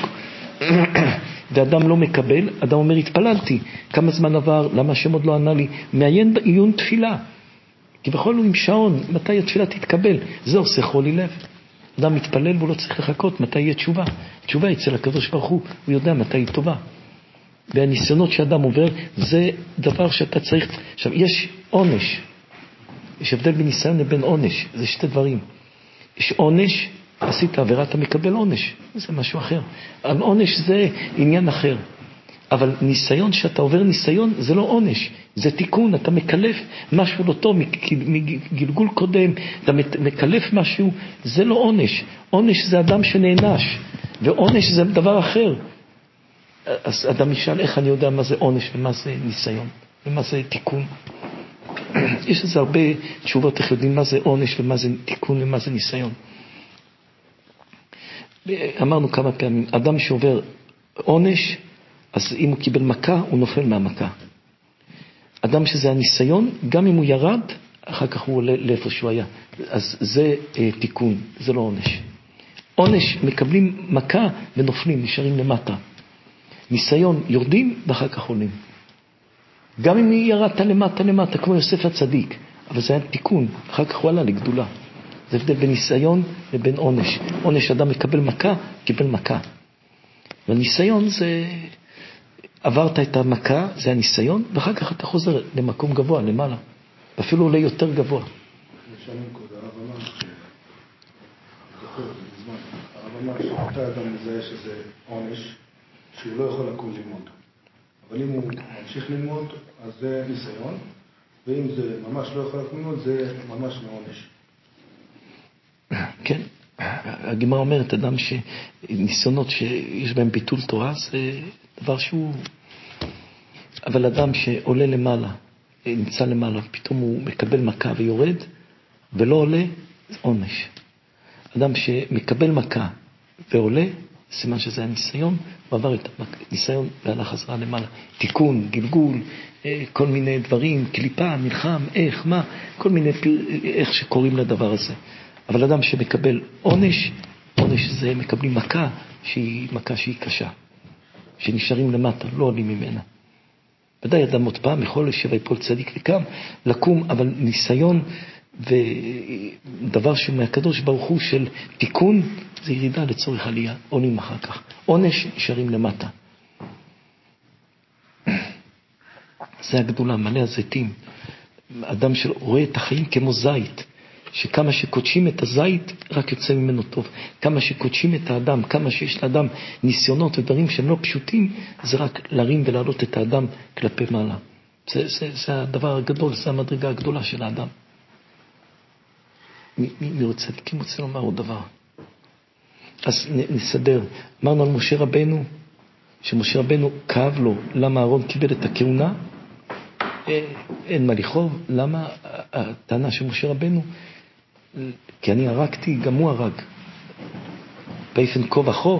ואדם לא מקבל, אדם אומר התפללתי, כמה זמן עבר, למה השם עוד לא ענה לי, מעיין בעיון תפילה, כי בכל הוא עם שעון, מתי התפילה תתקבל, זה עושה חולי לב, אדם מתפלל והוא לא צריך לחכות, מתי יהיה תשובה, תשובה אצל הקדוש ברוך הוא יודע מתי היא טובה. והניסיונות שאדם עובר, זה דבר שאתה צריך... עכשיו, יש עונש. יש הבדל בין ניסיון לבין עונש. זה שתי דברים. יש עונש, עשית עבירה, אתה מקבל עונש. זה משהו אחר. עונש זה עניין אחר. אבל ניסיון, שאתה עובר ניסיון, זה לא עונש. זה תיקון, אתה מקלף משהו לא טוב, מגלגול קודם, אתה מקלף משהו, זה לא עונש. עונש זה אדם שנענש, ועונש זה דבר אחר. אז אדם ישאל איך אני יודע מה זה עונש ומה זה ניסיון ומה זה תיקון. יש לזה הרבה תשובות איך יודעים מה זה עונש ומה זה תיקון ומה זה ניסיון. אמרנו כמה פעמים, אדם שעובר עונש, אז אם הוא קיבל מכה הוא נופל מהמכה. אדם שזה הניסיון, גם אם הוא ירד אחר כך הוא עולה לאיפה שהוא היה, אז זה תיקון, זה לא עונש. עונש מקבלים מכה ונופלים, נשארים למטה. ניסיון יורדים ואחר כך עולים. גם אם ירדת למטה, כמו יוסף הצדיק, אבל זה היה תיקון, אחר כך הוא עלה לגדולה. זה הבדל בין ניסיון לבין עונש. עונש אדם מקבל מכה, קיבל מכה. והניסיון זה עברת את המכה, זה הניסיון, ואחר כך אתה חוזר למקום גבוה, למעלה. ואפילו עולה יותר גבוה. שנים קודם, הרב אמר שאתה אדם מזהה שזה עונש, שהוא לא יכול לקום ללמוד. אבל אם הוא ממשיך ללמוד, אז זה ניסיון, ואם זה ממש לא יכול לקום ללמוד, זה ממש מעונש. כן, הגמרא אומרת, אדם שניסיונות שיש בהם ביטול תורה, זה דבר שהוא... אבל אדם שעולה למעלה, נמצא למעלה, פתאום הוא מקבל מכה ויורד, ולא עולה, זה עונש. אדם שמקבל מכה ועולה, סימן שזה הניסיון, הוא עבר את הניסיון והלך חזרה למעלה. תיקון, גלגול, כל מיני דברים, קליפה, מלחם, איך, מה, כל מיני, איך שקוראים לדבר הזה. אבל אדם שמקבל עונש, עונש זה מקבלים מכה שהיא קשה, שנשארים למטה, לא עולים ממנה. ודאי אדם עוד פעם יכול לשווה פול צדיק וקם, לקום, אבל ניסיון ודבר שמהקדוש ברוך הוא של תיקון, זה ירידה לצורך עלייה, עולים אחר כך. עונש נשארים למטה. זה הגדולה, מלא הזיתים. אדם שרואה את החיים כמו זית, שכמה שקודשים את הזית, רק יוצא ממנו טוב. כמה שקודשים את האדם, כמה שיש לאדם ניסיונות ודברים שהם לא פשוטים, זה רק להרים ולהעלות את האדם כלפי מעלה. זה הדבר הגדול, זה המדרגה הגדולה של האדם. מי רוצה? כי רוצה לומר עוד דבר. אז נסדר. אמרנו על משה רבנו, שמשה רבנו כאב לו, למה אהרון קיבל את הכהונה? אין מה לכאוב. למה הטענה של משה רבנו? כי אני הרגתי, גם הוא הרג. באופן כה וכה,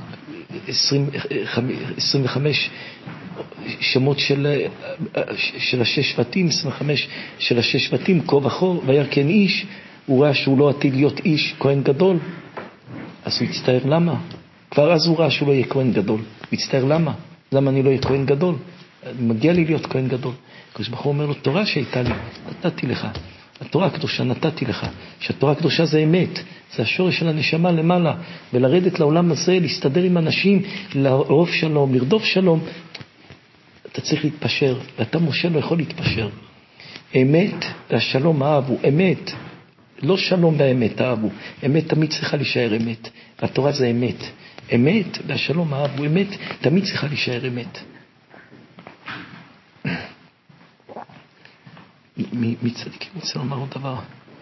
25 שמות של השש שבטים, 25 של השש שבטים, כה וכה, וירא כי אין איש, הוא ראה שהוא לא עתיד להיות איש, כהן גדול. אז הוא הצטער למה? כבר אז הוא ראה שהוא לא יהיה כהן גדול. הוא הצטער למה? למה אני לא אהיה כהן גדול? מגיע לי להיות כהן גדול. הקדוש ברוך הוא אומר לו, תורה שהייתה לי, נתתי לך. התורה הקדושה נתתי לך. שהתורה הקדושה זה אמת. זה השורש של הנשמה למעלה. ולרדת לעולם הזה, להסתדר עם אנשים, לאהוב שלום, לרדוף שלום. אתה צריך להתפשר. ואתה משה לא יכול להתפשר. אמת והשלום אהבו. אמת. לא שלום והאמת אהבו. אמת תמיד צריכה להישאר אמת. והתורה זה אמת. אמת והשלום אהבו. אמת תמיד צריכה להישאר אמת. מי צדיקים רוצה לומר עוד דבר?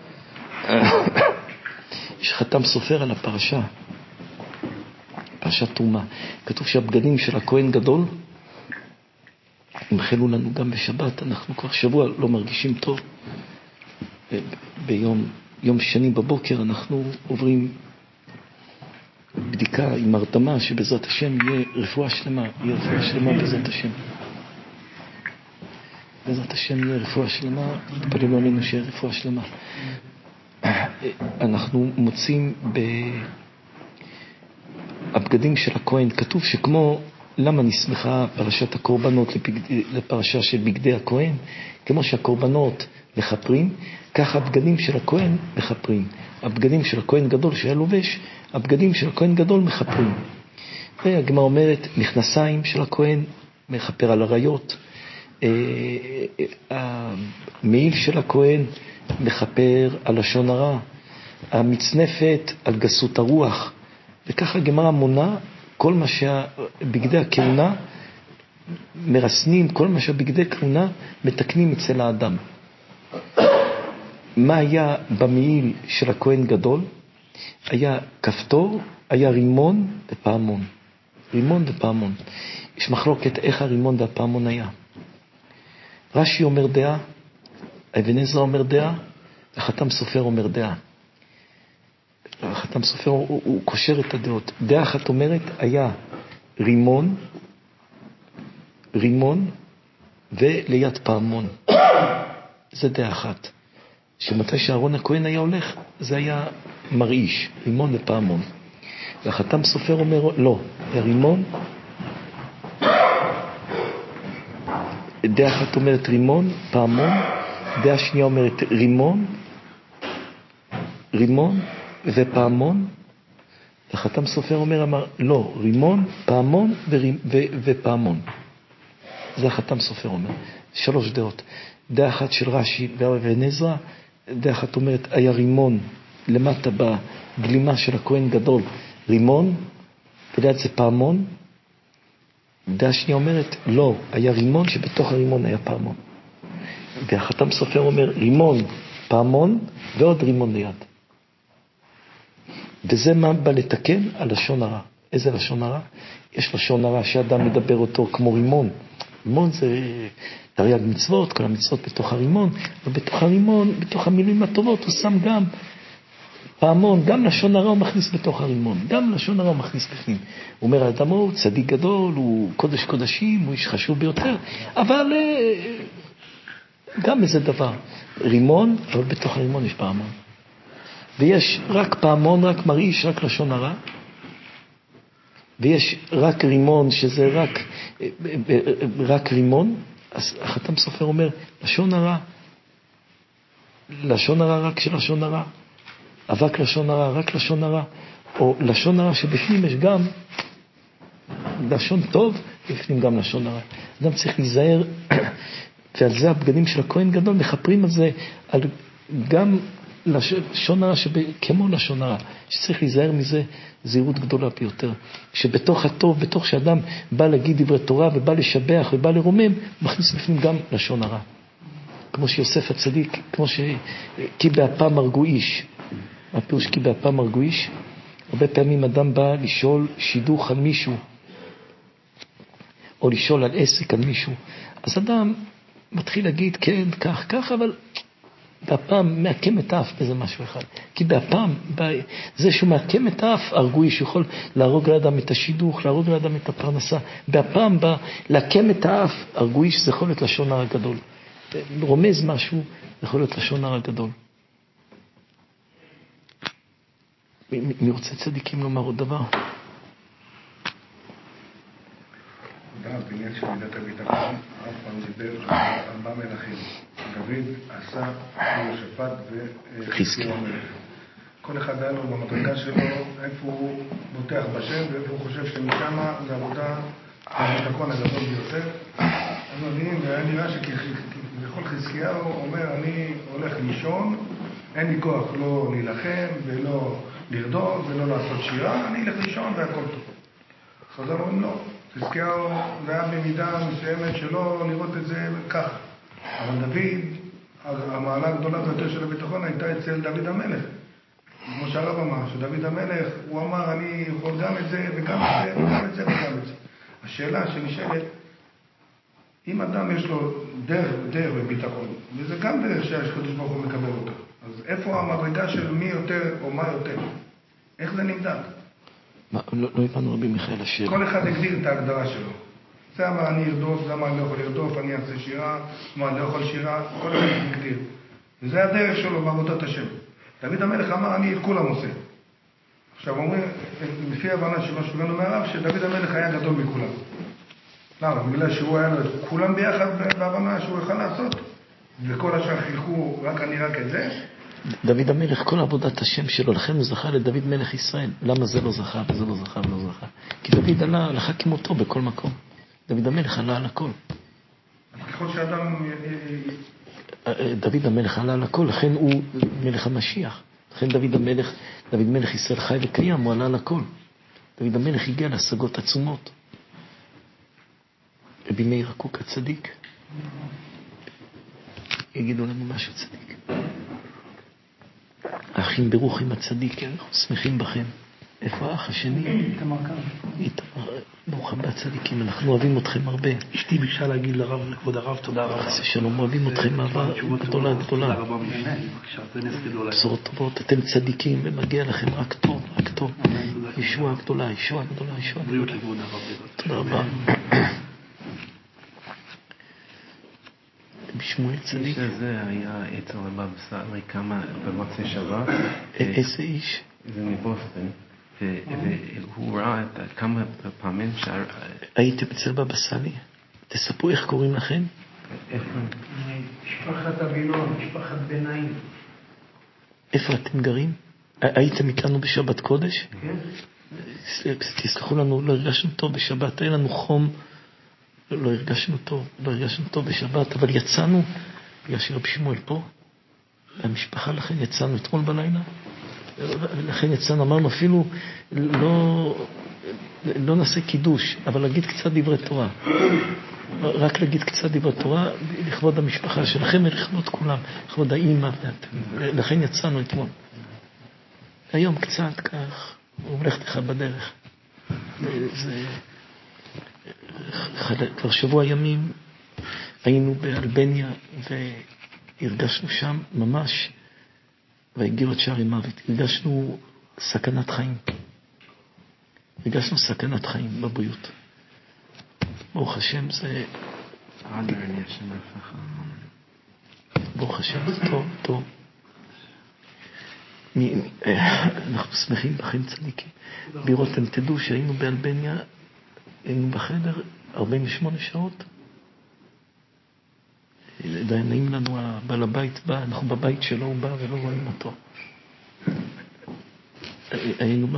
יש חתם סופר על הפרשה, פרשת תרומה. כתוב שהבגדים של הכהן גדול המחלו לנו גם בשבת. אנחנו כבר שבוע לא מרגישים טוב. ביום שני בבוקר אנחנו עוברים בדיקה עם הרדמה, שבעזרת השם יהיה רפואה שלמה, בעזרת השם. בעזרת השם יהיה רפואה שלמה, תפללו עלינו שיהיה רפואה שלמה. אנחנו מוצאים הבגדים של הכהן, כתוב שכמו, למה נסמכה פרשת הקורבנות לפרשה של בגדי הכהן? כמו שהקורבנות מחפרים, ככה הבגדים של הכהן מחפרים. הבגדים של הכהן גדול שהיה לובש, הבגדים של הכהן גדול מחפרים. והגמרא אומרת, מכנסיים של הכהן מחפר על עריות, המעיל של הכהן מחפר על לשון הרע, המצנפת על גסות הרוח. וככה הגמרא מונה כל מה שבגדי הכהונה מרסנים, כל מה שבגדי כהונה מתקנים אצל האדם. מה היה במעיל של הכהן גדול? היה כפתור, היה רימון ופעמון. רימון ופעמון. יש מחלוקת איך הרימון והפעמון היה. רש"י אומר דעה, אבן עזרא אומר דעה, החתם סופר אומר דעה. החתם סופר הוא קושר את הדעות. דעה אחת אומרת, היה רימון וליד פעמון. זה דעה אחת. שמתי שאהרון הכהן היה הולך, זה היה מרעיש, רימון ופעמון. והחתם סופר אומר, לא, רימון, דעה אחת אומרת רימון, פעמון, דעה שנייה אומרת רימון ופעמון. החתם סופר אמר, לא, רימון, פעמון ופעמון. זה החתם סופר אומר. 3 דעות. דעה אחת של רש"י ואבן עזרא, דעה אחת אומרת, היה רימון למטה בגלימה של הכהן גדול, רימון, וליד זה פעמון. דעה שנייה אומרת, לא, היה רימון שבתוך הרימון היה פעמון. והחתם סופר אומר, רימון, פעמון ועוד רימון ליד. וזה מה בא לתקן? הלשון הרע. איזה לשון הרע? יש לשון הרע שאדם מדבר אותו כמו רימון. רימון זה תרי"ג מצוות, כל המצוות בתוך הרימון, ובתוך הרימון, בתוך המילים הטובות, הוא שם גם פעמון, גם לשון הרע הוא מכניס בתוך הרימון, גם לשון הרע הוא מכניס בפנים. הוא אומר, האדם הוא צדיק גדול, הוא קודש קודשים, הוא איש חשוב ביותר, אבל גם איזה דבר. רימון, אבל בתוך הרימון יש פעמון. ויש רק פעמון, רק מרעיש, רק לשון הרע. ויש רק רימון, שזה רק רימון. אז החתם סופר אומר, לשון הרע רק של לשון הרע. אבק לשון הרע, רק לשון הרע. או לשון הרע שבפנים יש גם לשון טוב, בפנים גם לשון הרע. אדם צריך להיזהר, ועל זה הבגדים של הכהן גדול מחפרים על זה, על גם לשון הרע כמו לשון הרע, שצריך להיזהר מזה זהירות גדולה ביותר. שבתוך הטוב, בתוך שאדם בא להגיד דברי תורה ובא לשבח ובא לרומם, מכניס בפנים גם לשון הרע. כמו שיוסף הצדיק, כמו כי באפם הרגו איש. הפירוש כי באפם הרגו איש. הרבה פעמים אדם בא לשאול שידוך על מישהו, או לשאול על עסק על מישהו. אז אדם מתחיל להגיד כן, כך, אבל באפם מעקם את האף בזה משהו אחד. כי באפם, זה שהוא מעקם את האף, הרגו איש, יכול להרוג לאדם את השידוך, להרוג לאדם את הפרנסה. באפם, לעקם את האף, הרגו איש, זה יכול להיות לשון הרע גדול. רומז משהו, זה יכול להיות לשון הרע גדול. מי רוצה צדיקים לומר עוד דבר? בעניין של מידת הביטחון, אף פעם דיבר על 4 מלכים. דוד עשה יהושפט וחזקיה המלך. כל אחד היה לו במדרגה שלו איפה הוא בוטח בשם ואיפה הוא חושב שמשם זה עבודה הביטחון הגדול ביותר. אז מבינים, והיה נראה שככל חזקיהו אומר, אני הולך לישון, אין לי כוח לא להילחם ולא לרדות ולא לעשות שירה, אני אלך לישון והכל טוב. אז אומרים לא, חזקיהו זה היה במידה מסוימת שלא לראות את זה כך. אבל דוד, המעלה הגדולה ביותר של הביטחון הייתה אצל דוד המלך. כמו שהרב אמר, שדוד המלך, הוא אמר, אני יכול גם את זה וגם את זה וגם את זה וגם את זה. השאלה שנשאלת, אם אדם יש לו דרך בביטחון, וזה גם דרך שהקדוש ברוך הוא מקבל אותה, אז איפה המדרגה של מי יותר או מה יותר? איך זה נמדד? לא הבנו רבי מיכאל השאלה. כל אחד הגדיר את ההגדרה שלו. זה מה אני ארדוף, זה מה אני לא יכול לרדוף, אני אעשה שירה, מה אני לא יכול שירה, כל אחד הגדיר. וזה הדרך שלו בעבודת השם. דוד המלך אמר, אני את כולם עושה. עכשיו אומרים, לפי הבנה שמה שוגענו מהרב, שדוד המלך היה גדול מכולם. למה? בגלל שהוא היה לו את כולם ביחד בהבנה שהוא יכול לעשות, וכל השאר חילקו רק את זה. דוד המלך, כל עבודת השם שלו, לכן הוא זכה לדוד מלך ישראל. למה זה לא זכה וזה לא זכה ולא זכה? כי דוד עלה, הלכה כמותו בכל מקום. דוד המלך עלה על הכל. ככל שאדם... דוד המלך עלה על הכל, לכן הוא מלך המשיח. לכן דוד מלך ישראל חי וקיים, הוא עלה על הכל. דוד המלך הגיע להשגות עצומות. רבי מאיר הקוק הצדיק. יגידו לנו משהו צדיק. האחים ברוחים הצדיק, אנחנו שמחים בכם. איפה האח השני? איתמר כאן. ברוך הבא צדיקים, אנחנו אוהבים אתכם הרבה. אשתי ביקשה להגיד לרב, לכבוד הרב, תודה רבה. חס ושלום, אוהבים אתכם אהבה גדולה. תודה רבה באמת, בבקשה, זה נס גדול. בשורות טובות, אתם צדיקים ומגיע לכם רק טוב. ישועה גדולה. בריאות לכבוד הרב. תודה רבה. בשמואל צדיק. האיש הזה היה אצל הבבא סאלי כמה במוצאי שבת. איזה איש? זה מבוסטון. והוא ראה כמה פעמים הייתם אצל בבא סאלי? תספרו איך קוראים לכם? משפחת אבינון, משפחת ביניים. איפה אתם גרים? הייתם איתנו בשבת קודש? כן. תסלחו לנו, לא הרגשנו טוב בשבת, היה לנו חום לא הרגשנו טוב בשבת, אבל יצאנו, בגלל שרבי שמואל פה, והמשפחה לכן יצאנו אתמול בלילה, לכן יצאנו, אמרנו אפילו לא נעשה קידוש, אבל להגיד קצת דברי תורה. רק להגיד קצת דברי תורה לכבוד המשפחה שלכם ולכבוד כולם, לכבוד האמא, לכן יצאנו אתמול. היום קצת כך, הוא הולך לך בדרך. זה כבר שבוע ימים היינו באלבניה והרגשנו שם ממש, והגיעו את שערי מוות, הרגשנו סכנת חיים בבריאות. ברוך השם זה ברוך השם זה טוב. אנחנו שמחים בכם צדיקים. לראות, אתם תדעו שהיינו באלבניה, היינו בחדר 48 שעות. נעים לנו, הבעל הבית בא, אנחנו בבית שלו, הוא בא ולא רואים אותו. היינו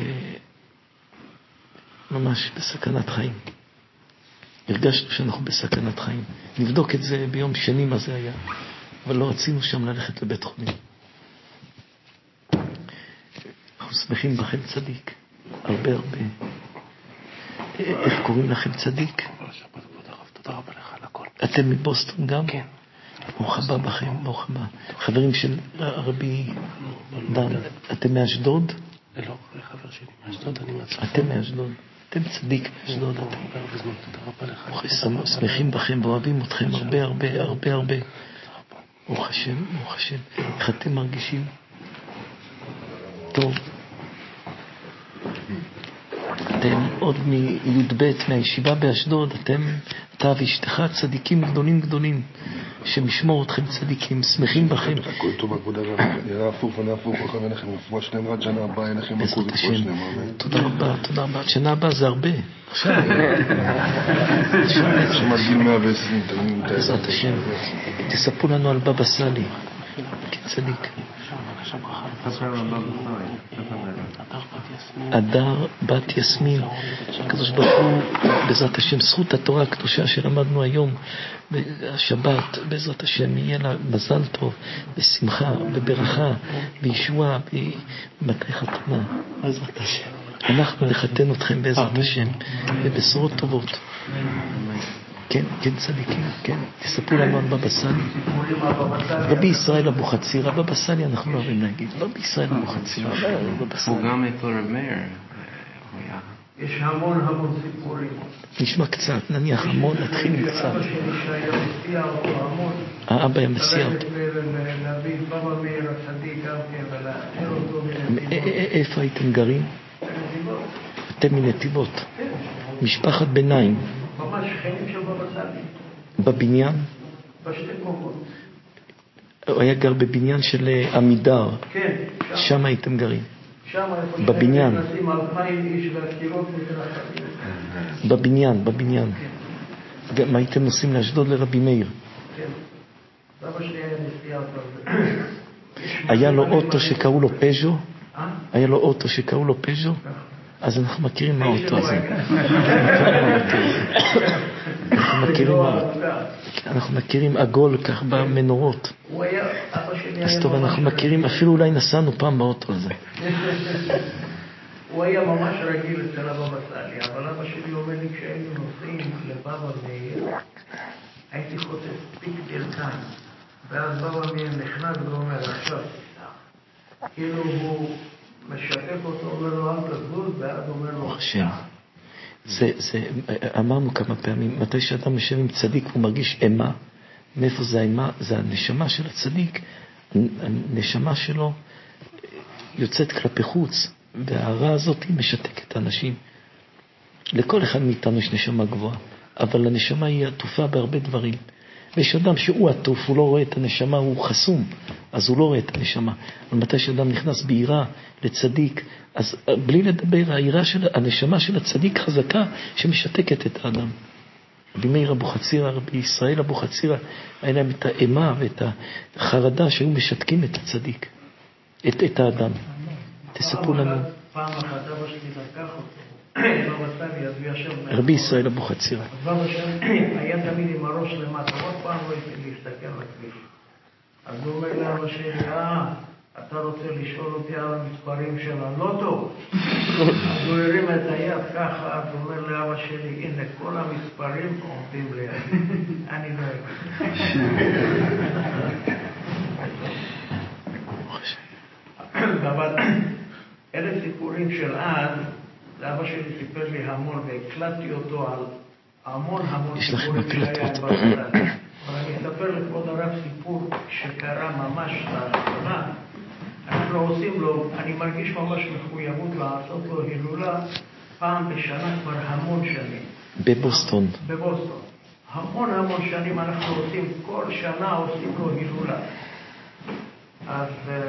ממש בסכנת חיים. הרגשנו שאנחנו בסכנת חיים. נבדוק את זה ביום שני מה זה היה, אבל לא רצינו שם ללכת לבית חולים. אנחנו שמחים בכם צדיק, הרבה. איך קוראים לכם צדיק? תודה רבה לך על הכל. אתם מבוסטון גם? כן. ברוך הבא בכם, ברוך הבא. חברים של הרבי דן, אתם מאשדוד? לא, חבר שלי מאשדוד, אני מהצפון. אתם מאשדוד, אתם צדיק מאשדוד. תודה רבה לך. שמחים בכם ואוהבים אתכם הרבה. ברוך השם. איך אתם מרגישים? טוב. אתם עוד מי"ב מהישיבה באשדוד, אתה ואשתך צדיקים גדולים, שמשמור אתכם צדיקים, שמחים בכם. הכל טוב, עבודה רב, נראה הפוך ונהפוך, אחרי לכם רפואה שלמה, עד שנה הבאה אין לכם הכל רפואה שלמה. תודה רבה, עד שנה הבאה זה הרבה. עכשיו גיל 120, בעזרת השם, תספרו לנו על בבא סאלי, כצדיק. אדר בת יסמין, הקדוש ברוך הוא, בעזרת השם, זכות התורה הקדושה שלמדנו היום בשבת, בעזרת השם יהיה לה מזל טוב, בשמחה, בברכה, בישועה, במתי חתונה, בעזרת השם. אנחנו נחתן אתכם בעזרת השם בבשורות טובות. כן צדיקים, כן. תספרו לנו על בבא סאלי. רבי ישראל אבוחצירא, בבא סאלי אנחנו לא אוהבים להגיד, רבי ישראל אבוחצירא, הוא גם איפה רב מאיר. יש המון סיפורים. נשמע קצת, נניח המון, נתחיל עם קצת. אבא שלי שהיה מסיע אותו המון. האבא היה מסיע אותו. להביא בבא מאיר הצדיק גם כן, ולאחר אותו מנתיבות. איפה הייתם גרים? מנתיבות. אתם מנתיבות. משפחת ביניים. ממש שכנים של בבא סאלי. בבניין? בשתי קומות. הוא היה גר בבניין של עמידר. כן. שם הייתם גרים. שם איפה בבניין. נכנסים 2,000 איש והקירות מתרחבים. בבניין. ומה הייתם נוסעים לאשדוד לרבי מאיר? כן. אבא שלי היה נסיעה אותו. היה לו אוטו שקראו לו פז'ו? היה לו אוטו שקראו לו פז'ו? אז אנחנו מכירים מה האוטו הזה. אנחנו מכירים עגול כך במנורות. אז טוב, אנחנו מכירים, אפילו אולי נסענו פעם באוטו הזה. הוא היה ממש רגיל אצל הבבא סאלי, אבל אבא שלי אומר לי כשהיינו נוסעים לבבא מאיר, הייתי חוטף פיק דלקן, ואז בבא מאיר נכנס ואומר, עכשיו תפתח. כאילו הוא משתף אותו, אומר לו אל תזוז, ואז אומר לו השם. אמרנו כמה פעמים, מתי שאדם יושב עם צדיק הוא מרגיש אימה, מאיפה זה האימה? זה הנשמה של הצדיק, הנשמה שלו יוצאת כלפי חוץ, וההערה הזאת היא משתקת את האנשים. לכל אחד מאיתנו יש נשמה גבוהה, אבל הנשמה היא עטופה בהרבה דברים. ויש אדם שהוא עטוף, הוא לא רואה את הנשמה, הוא חסום, אז הוא לא רואה את הנשמה. אבל מתי שאדם נכנס בעירה לצדיק, אז בלי לדבר, הנשמה של הצדיק חזקה שמשתקת את האדם. רבי מאיר אבוחצירא, רבי ישראל אבוחצירא, היה להם את האימה ואת החרדה שהיו משתקים את הצדיק, את האדם. תספרו לנו. פעם אחת אבא שלי לקח אותו, בבא סאלי, אז הוא ישב רבי ישראל אבוחצירא. אז בבא שם היה תמיד עם הראש למטה, עוד פעם לא הייתי להסתכל לכביש. אז הוא אומר לאבא שלי, אתה רוצה לשאול אותי על המספרים של הלוטו? אז הוא הרים את היד ככה, אז הוא אומר לאבא שלי, הנה כל המספרים עומדים לידי. אני לא יודע. אבל אלה סיפורים של אז, אבא שלי סיפר לי המון, והקלטתי אותו על המון סיפורים שהיה עם בבא סאלי. אבל אני אספר לכבוד הרב סיפור שקרה ממש לאחרונה. אנחנו עושים לו, אני מרגיש ממש מחויבות לעשות לו הילולה פעם בשנה כבר המון שנים. בבוסטון. בבוסטון. המון שנים אנחנו עושים, כל שנה עושים לו הילולה. אז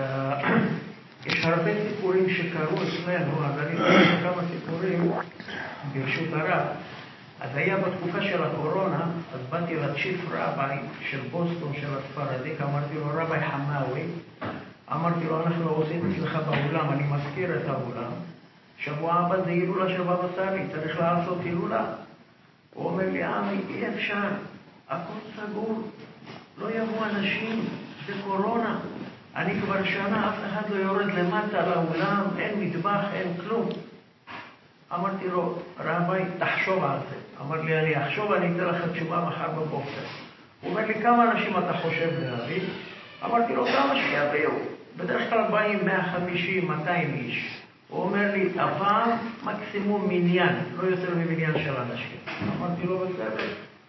יש הרבה סיפורים שקרו אצלנו, אז אני אספר כמה סיפורים ברשות הרב. אז היה בתקופה של הקורונה, אז באתי לצ'יף רבי של בוסטון של הספרדיק, אמרתי לו, רבי חמאווי, אמרתי לו, אנחנו עושים אצלך באולם, אני מזכיר את האולם, שבוע הבא זה הילולה של בבא סאלי, צריך לעשות הילולה. הוא אומר לי, עמי, אי אפשר, הכל סגור, לא יבוא אנשים, זה קורונה. אני כבר שנה, אף אחד לא יורד למטה לאולם, אין מטבח, אין כלום. אמרתי לו, רבי, תחשוב על זה. אמר לי, אני אחשוב, אני אתן לך תשובה מחר בבוקר. הוא אומר לי, כמה אנשים אתה חושב להביא? אמרתי לו, כמה שיביאו. בדרך כלל באים 150, 200 איש. הוא אומר לי, הפעם מקסימום מניין, לא יותר ממניין של אנשים. אמרתי לו, בסדר.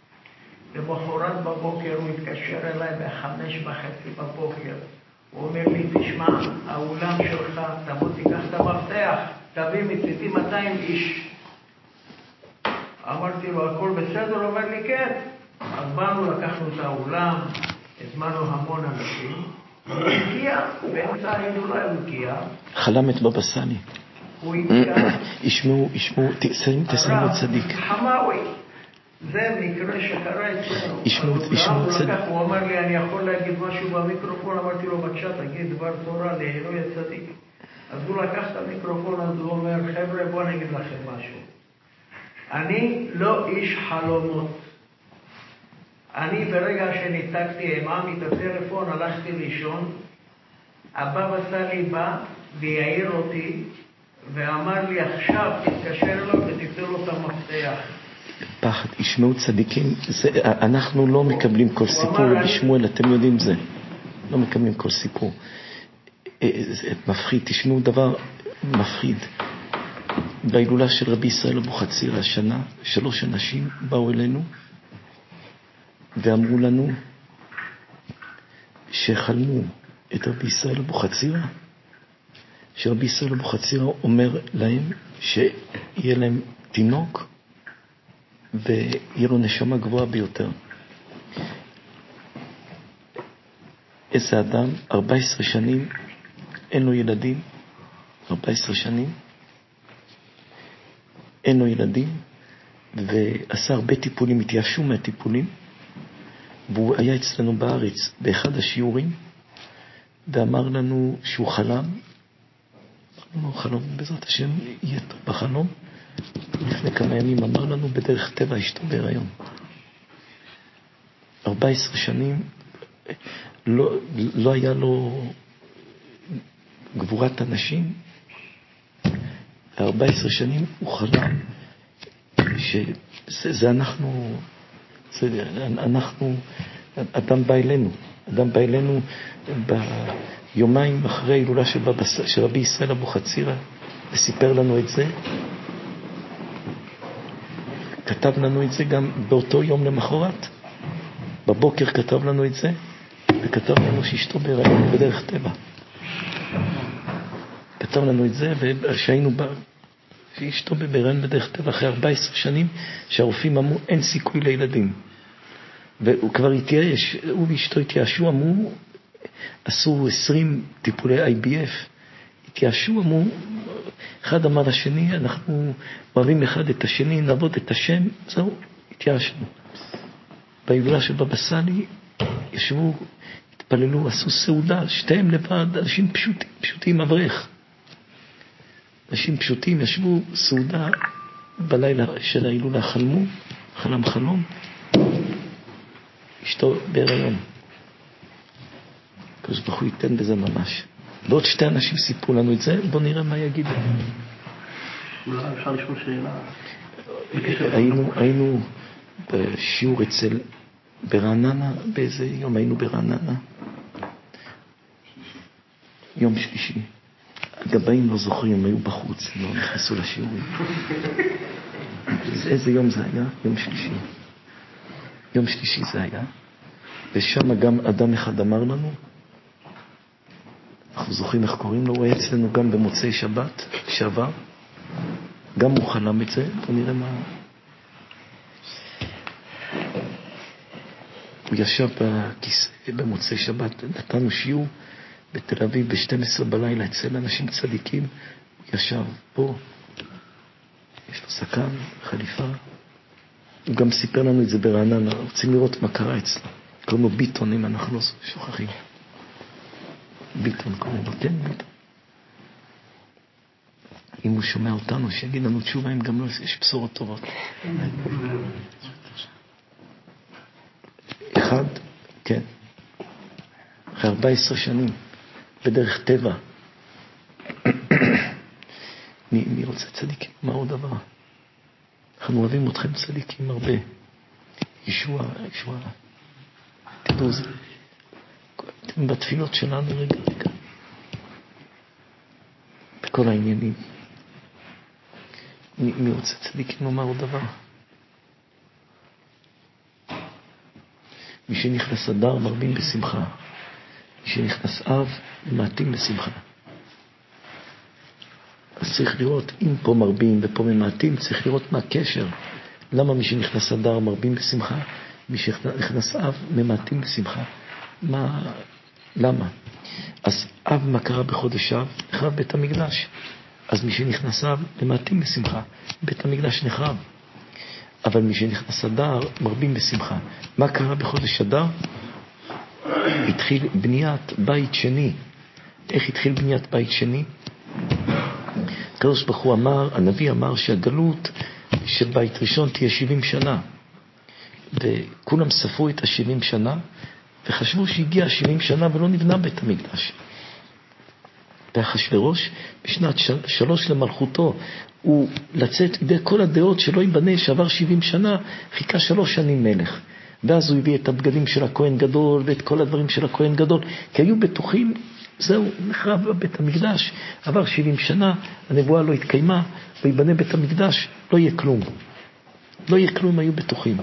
למחרת בבוקר הוא התקשר אליי ב5:30 בבוקר. הוא אומר לי, תשמע, האולם שלך, תבוא תיקח את המפתח, תביא מציתי 200 איש. אמרתי לו, הכל בסדר? הוא אומר לי, כן. אז באנו, לקחנו את האולם, הזמנו המון אנשים, הוא הגיע, באמצע ההילולה הוא הגיע. חלם את בבא סאלי. הוא הגיע. ישמעו, תסיימו צדיק. חמאווי. זה מקרה שקרה אצלנו. ישמעו צדיק. הוא אמר לי, אני יכול להגיד משהו במיקרופון? אמרתי לו, בבקשה, תגיד דבר תורה לעילוי הצדיק. אז הוא לקח את המיקרופון, אז הוא אומר, חבר'ה, בואו נגיד לכם משהו. אני לא איש חלומות. אני ברגע שניתקתי עם עמי את הטלפון, הלכתי לישון, הבבא סאלי בא ויעיר אותי, ואמר לי, עכשיו תתקשר אליו ותיתן לו את המפתח. פחד, ישמעו צדיקים, אנחנו לא מקבלים כל סיפור, בשמואל, אתם יודעים זה. לא מקבלים כל סיפור. זה מפחיד, תשמעו דבר מפחיד. בהילולה של רבי ישראל אבוחצירא השנה, 3 אנשים באו אלינו ואמרו לנו שחלמו את רבי ישראל אבוחצירא, שרבי ישראל אבוחצירא אומר להם שיהיה להם תינוק ויהיה לו נשמה גבוהה ביותר. איזה אדם, 14 שנים, אין לו ילדים, 14 שנים, אין לו ילדים, ועשה הרבה טיפולים, התייאשו מהטיפולים, והוא היה אצלנו בארץ באחד השיעורים, ואמר לנו שהוא חלם, חלום בעזרת השם יהיה טוב בחלום, לפני כמה ימים אמר לנו בדרך טבע אשתו בהיריון. 14 שנים לא היה לו גבורת הנשים, 14 שנים הוא חלם שזה אנחנו, אדם בא אלינו ביומיים אחרי הילולה של רבי ישראל אבוחצירא וסיפר לנו את זה, כתב לנו את זה גם באותו יום למחרת, בבוקר כתב לנו את זה, וכתב לנו שאשתו בהיריון בדרך טבע. כתב לנו את זה, ושהיינו שאשתו בהיריון בדרך טבע אחרי 14 שנים, שהרופאים אמרו אין סיכוי לילדים. והוא כבר התייאש, הוא ואשתו התייאשו, אמרו, עשו 20 טיפולי IBF, התייאשו, אמרו, אחד אמר לשני, אנחנו אוהבים אחד את השני, נעבוד את השם, זהו, התייאשנו. בהילולה של בבא סאלי ישבו, התפללו, עשו סעודה, שתיהם לבד, אנשים פשוטים, אברך. אנשים פשוטים ישבו סעודה בלילה של ההילולה, חלם חלום, אשתו בהיריון. הקדוש ברוך הוא ייתן בזה ממש. ועוד 2 אנשים סיפרו לנו את זה, בואו נראה מה יגידו. אולי אפשר לשאול שאלה. היינו בשיעור ברעננה, באיזה יום היינו ברעננה? יום שלישי. הגבאים לא זוכרים, היו בחוץ, לא נכנסו לשיעורים. איזה יום זה היה? יום שלישי. יום שלישי זה היה. ושם גם אדם אחד אמר לנו, אנחנו זוכרים איך קוראים לו, הוא היה אצלנו גם במוצאי שבת שעבר, גם הוא חלם את זה, בוא נראה מה... הוא ישב בכיסא במוצאי שבת, נתנו שיעור בתל אביב ב-12 בלילה אצל אנשים צדיקים, הוא ישב פה, יש לו סכן, חליפה, הוא גם סיפר לנו את זה ברעננה, רוצים לראות מה קרה אצלו, קוראים לו ביטון, אם אנחנו לא שוכחים. ביטון קוראים לו, כן ביטון. אם הוא שומע אותנו, שיגיד לנו תשובה, אם גם לא, יש בשורות טובות. אחד, כן, אחרי 14 שנים, בדרך טבע. מי רוצה צדיקים? מה עוד דבר? אנחנו אוהבים אתכם צדיקים הרבה. ישוע. תדעו, אתם בתפילות שלנו רגע. בכל העניינים. מי רוצה צדיקים לומר עוד דבר? מי שנכנס אדר מרבים בשמחה. מי שנכנס אב ממעטים בשמחה. אז צריך לראות, אם פה מרבים ופה ממעטים, צריך לראות מה הקשר. למה מי שנכנס אדר מרבים בשמחה? מי שנכנס אב ממעטים בשמחה. למה? אז אב מה קרה בחודש אב? נחרב בית המקדש. אז מי שנכנס אב ממעטים בשמחה. בית המקדש נחרב. אבל מי שנכנס אדר מרבים בשמחה. מה קרה בחודש אדר? התחיל בניית בית שני. איך התחיל בניית בית שני? הקדוש ברוך הוא אמר, הנביא אמר שהגלות של בית ראשון תהיה 70 שנה. וכולם ספרו את ה-70 שנה, וחשבו שהגיע 70 שנה ולא נבנה בית המקדש. ואחשוורוש, בשנת 3 למלכותו, הוא לצאת בידי כל הדעות שלא ייבנה, שעבר 70 שנה, חיכה 3 שנים מלך. ואז הוא הביא את הבגדים של הכהן גדול, ואת כל הדברים של הכהן גדול, כי היו בטוחים, זהו, נחרב בית המקדש, עבר 70 שנה, הנבואה לא התקיימה, ויבנה בית המקדש, לא יהיה כלום. לא יהיה כלום, היו בטוחים.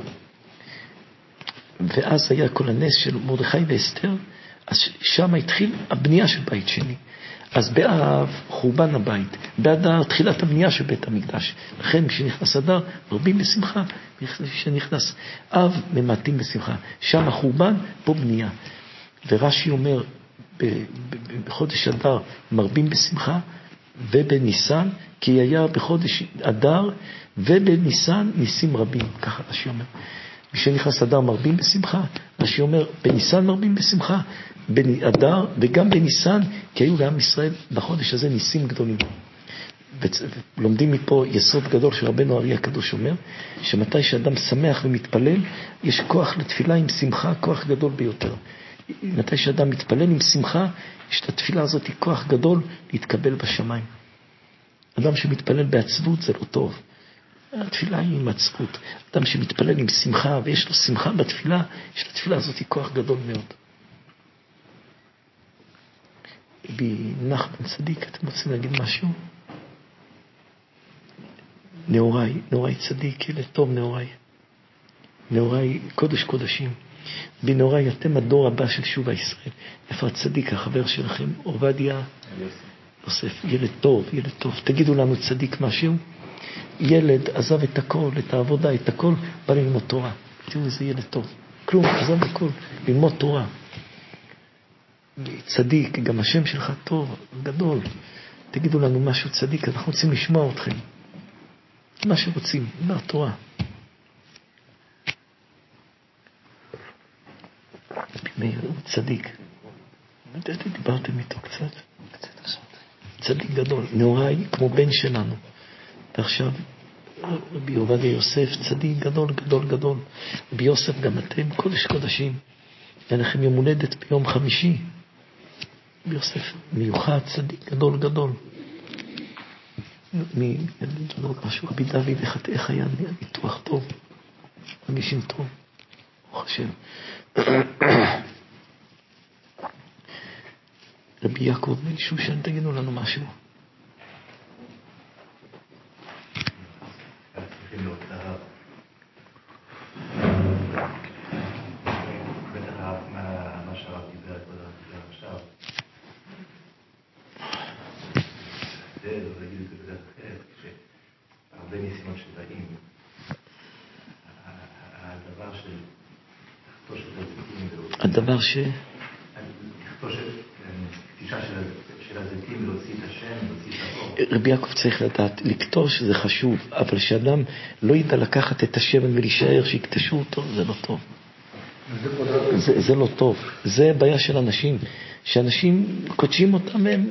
ואז היה כל הנס של מרדכי ואסתר, אז שם התחיל הבנייה של בית שני. אז באב חורבן הבית, באדר תחילת הבנייה של בית המקדש. לכן כשנכנס אדר מרבים בשמחה, כשנכנס אב ממעטים בשמחה. שם החורבן, פה בנייה. ורש"י אומר, בחודש אדר מרבים בשמחה, ובניסן, כי היה בחודש אדר, ובניסן ניסים רבים, ככה רש"י אומר. כשנכנס אדר מרבים בשמחה, רש"י אומר, בניסן מרבים בשמחה, באדר וגם בניסן, כי היו לעם ישראל בחודש הזה ניסים גדולים. לומדים מפה יסוד גדול שרבנו אריה הקדוש אומר, שמתי שאדם שמח ומתפלל, יש כוח לתפילה עם שמחה, כוח גדול ביותר. מתי שאדם מתפלל עם שמחה, יש את התפילה הזאת כוח גדול להתקבל בשמיים. אדם שמתפלל בעצבות זה לא טוב. התפילה היא עם עצבות. אדם שמתפלל עם שמחה ויש לו שמחה בתפילה, יש לתפילה הזאת כוח גדול מאוד. נחמן צדיק, אתם רוצים להגיד משהו? נאורי צדיק, ילד טוב נאורי. נאורי קודש קודשים. בנאורי אתם הדור הבא של שוב הישראל. איפה הצדיק, החבר שלכם? עובדיה יוסף, ילד טוב. תגידו לנו צדיק משהו. ילד עזב את הכל, את העבודה, את הכל, בא ללמוד תורה. תראו איזה ילד טוב. כלום, עזב הכל, ללמוד תורה. צדיק, גם השם שלך טוב, גדול. תגידו לנו משהו צדיק, אנחנו רוצים לשמוע אתכם. מה שרוצים, דבר תורה. מאיר הוא צדיק. דיברתם איתו קצת? קצת עכשיו. צדיק גדול, נוראי כמו בן שלנו. ועכשיו, רבי עובדיה יוסף, צדיק גדול, גדול, גדול. רבי יוסף, גם אתם קודש קודשים. היה לכם יום הולדת ביום חמישי. רבי יוסף, מיוחד, צדיק גדול, גדול. משהו, רבי דוד, איך היה ניתוח טוב. מרגישים טוב. ברוך השם. רבי יעקב בן שושן, תגידו לנו משהו. צריכים להיות הרב. בטח מה שהרב דיבר עכשיו. זה לא להגיד את זה בדרך אחרת, כשהרבה ניסיונות שבאים, הדבר של לכתוש את הזיתים, הדבר קטישה של הזיתים ולהוציא את השם, להוציא את האור. רבי יעקב צריך לדעת, לקטוש זה חשוב, אבל שאדם לא ידע לקחת את השמן ולהישאר שיקטשו אותו, זה לא טוב. זה לא טוב. זה הבעיה של אנשים, שאנשים קודשים אותם והם...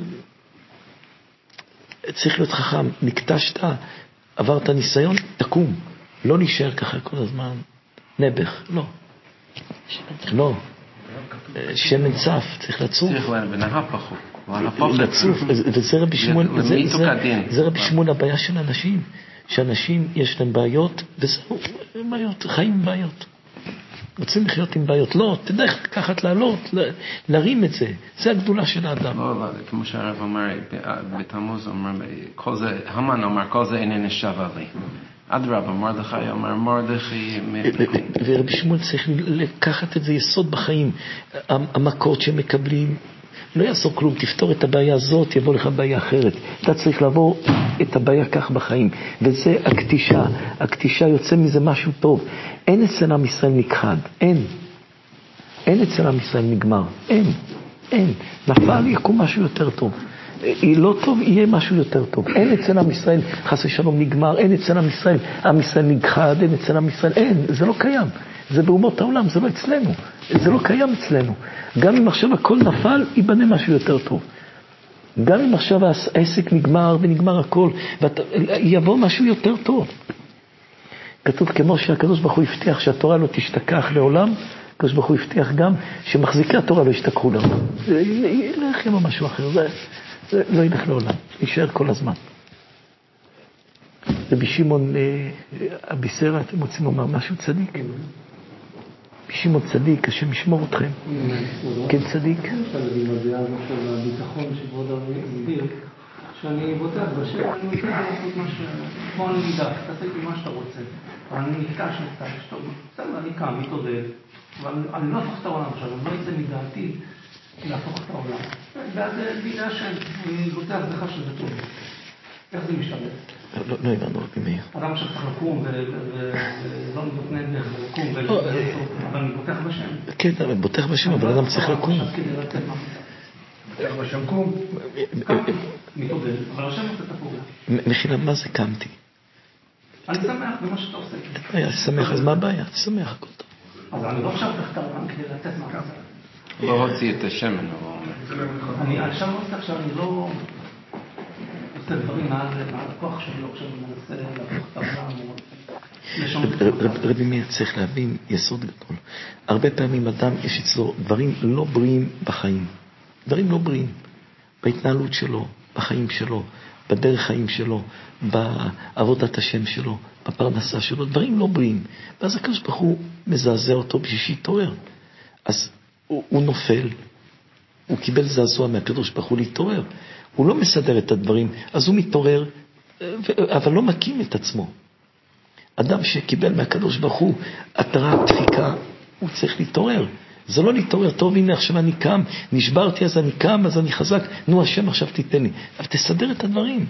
צריך להיות חכם, נקטשת, עברת ניסיון, תקום. לא נשאר ככה כל הזמן נבח, לא. לא. שמן צף, צריך לצוף. צריך בנהפכו. לצוף, וזה רבי שמואל, זה רבי שמואל הבעיה של אנשים, שאנשים יש להם בעיות, וזהו, בעיות, חיים עם בעיות. רוצים לחיות עם בעיות, לא, תדע איך לקחת לעלות, להרים את זה, זה הגדולה של האדם. לא, כמו שהרב אומר, בתמוז אומר, המן אומר, כל זה איננה שווה לי. אדרבה, מרדכי אומר, מרדכי... ורבי שמואל צריך לקחת את זה יסוד בחיים. המכות שמקבלים, לא יעשור כלום, תפתור את הבעיה הזאת, יבוא לך בעיה אחרת. אתה צריך לעבור את הבעיה כך בחיים. וזה הקטישה. הקטישה יוצא מזה משהו טוב. אין אצל עם ישראל נכחד. אין אצל עם ישראל נגמר. אין. נפל יקום משהו יותר טוב. לא טוב, יהיה משהו יותר טוב. אין אצל עם ישראל חס ושלום נגמר, אין אצל עם ישראל נכחד, אין אצל עם ישראל, אין, זה לא קיים. זה באומות העולם, זה לא אצלנו. זה לא קיים אצלנו. גם אם עכשיו הכל נפל, ייבנה משהו יותר טוב. גם אם עכשיו העסק נגמר ונגמר הכל, יבוא משהו יותר טוב. כתוב כמו שהקדוש ברוך הוא הבטיח שהתורה לא תשתכח לעולם, הקדוש ברוך הוא הבטיח גם שמחזיקי התורה לא ישתכחו לעולם. ילך יבוא משהו אחר, זה לא ילך לעולם, יישאר כל הזמן. רבי שמעון אביסרא, אתם רוצים לומר משהו צדיק? רבי שמעון צדיק, השם ישמור אתכם. כן צדיק. עם הדעה הזאת של הביטחון שכבוד הרב הסביר, שאני בוטח בשם, אני רוצה לעשות מה פה אני נידח, תעשה לי מה שאתה רוצה. אבל אני נקטש, בסדר, אני קם, מתעודד, אבל אני לא הפוך את העולם עכשיו, אני לא יצא מדעתי להפוך את העולם. ואז בידי השם, אני בוטח בך שזה טוב. איך זה משתלב? לא הבנו רבי מאיר. אדם עכשיו צריך לקום ולא לבנות נדך ולקום אבל אני בוטח בשם. כן, אבל בוטח בשם, אבל אדם צריך לקום. בוטח בשם קום. מתעודד, אבל השם עושה את הפעולה. מחילה, מה זה קמתי? אני שמח במה שאתה עושה. אני שמח, אז מה הבעיה? שמח הכל טוב. אז אני לא עכשיו הופך את העולם כדי לצאת מהכזה. לא הוציא את השמן. אני עכשיו לא עושה, עכשיו אני לא עושה דברים מעל הכוח שלי, עכשיו אני מנסה להפוך את העולם. רבי מאיר צריך להבין יסוד גדול. הרבה פעמים אדם יש אצלו דברים לא בריאים בחיים. דברים לא בריאים. בהתנהלות שלו, בחיים שלו, בדרך חיים שלו, בעבודת השם שלו, בפרנסה שלו, דברים לא בריאים. ואז הקדוש ברוך הוא מזעזע אותו בשביל שיתעורר. אז הוא נופל, הוא קיבל זעזוע מהקדוש ברוך הוא להתעורר. הוא לא מסדר את הדברים, אז הוא מתעורר, אבל לא מקים את עצמו. אדם שקיבל מהקדוש ברוך הוא התרה, דפיקה, הוא צריך להתעורר. זה לא להתעורר, טוב, הנה עכשיו אני קם, נשברתי אז אני קם, אז אני חזק, נו השם עכשיו תיתן לי. אבל תסדר את הדברים.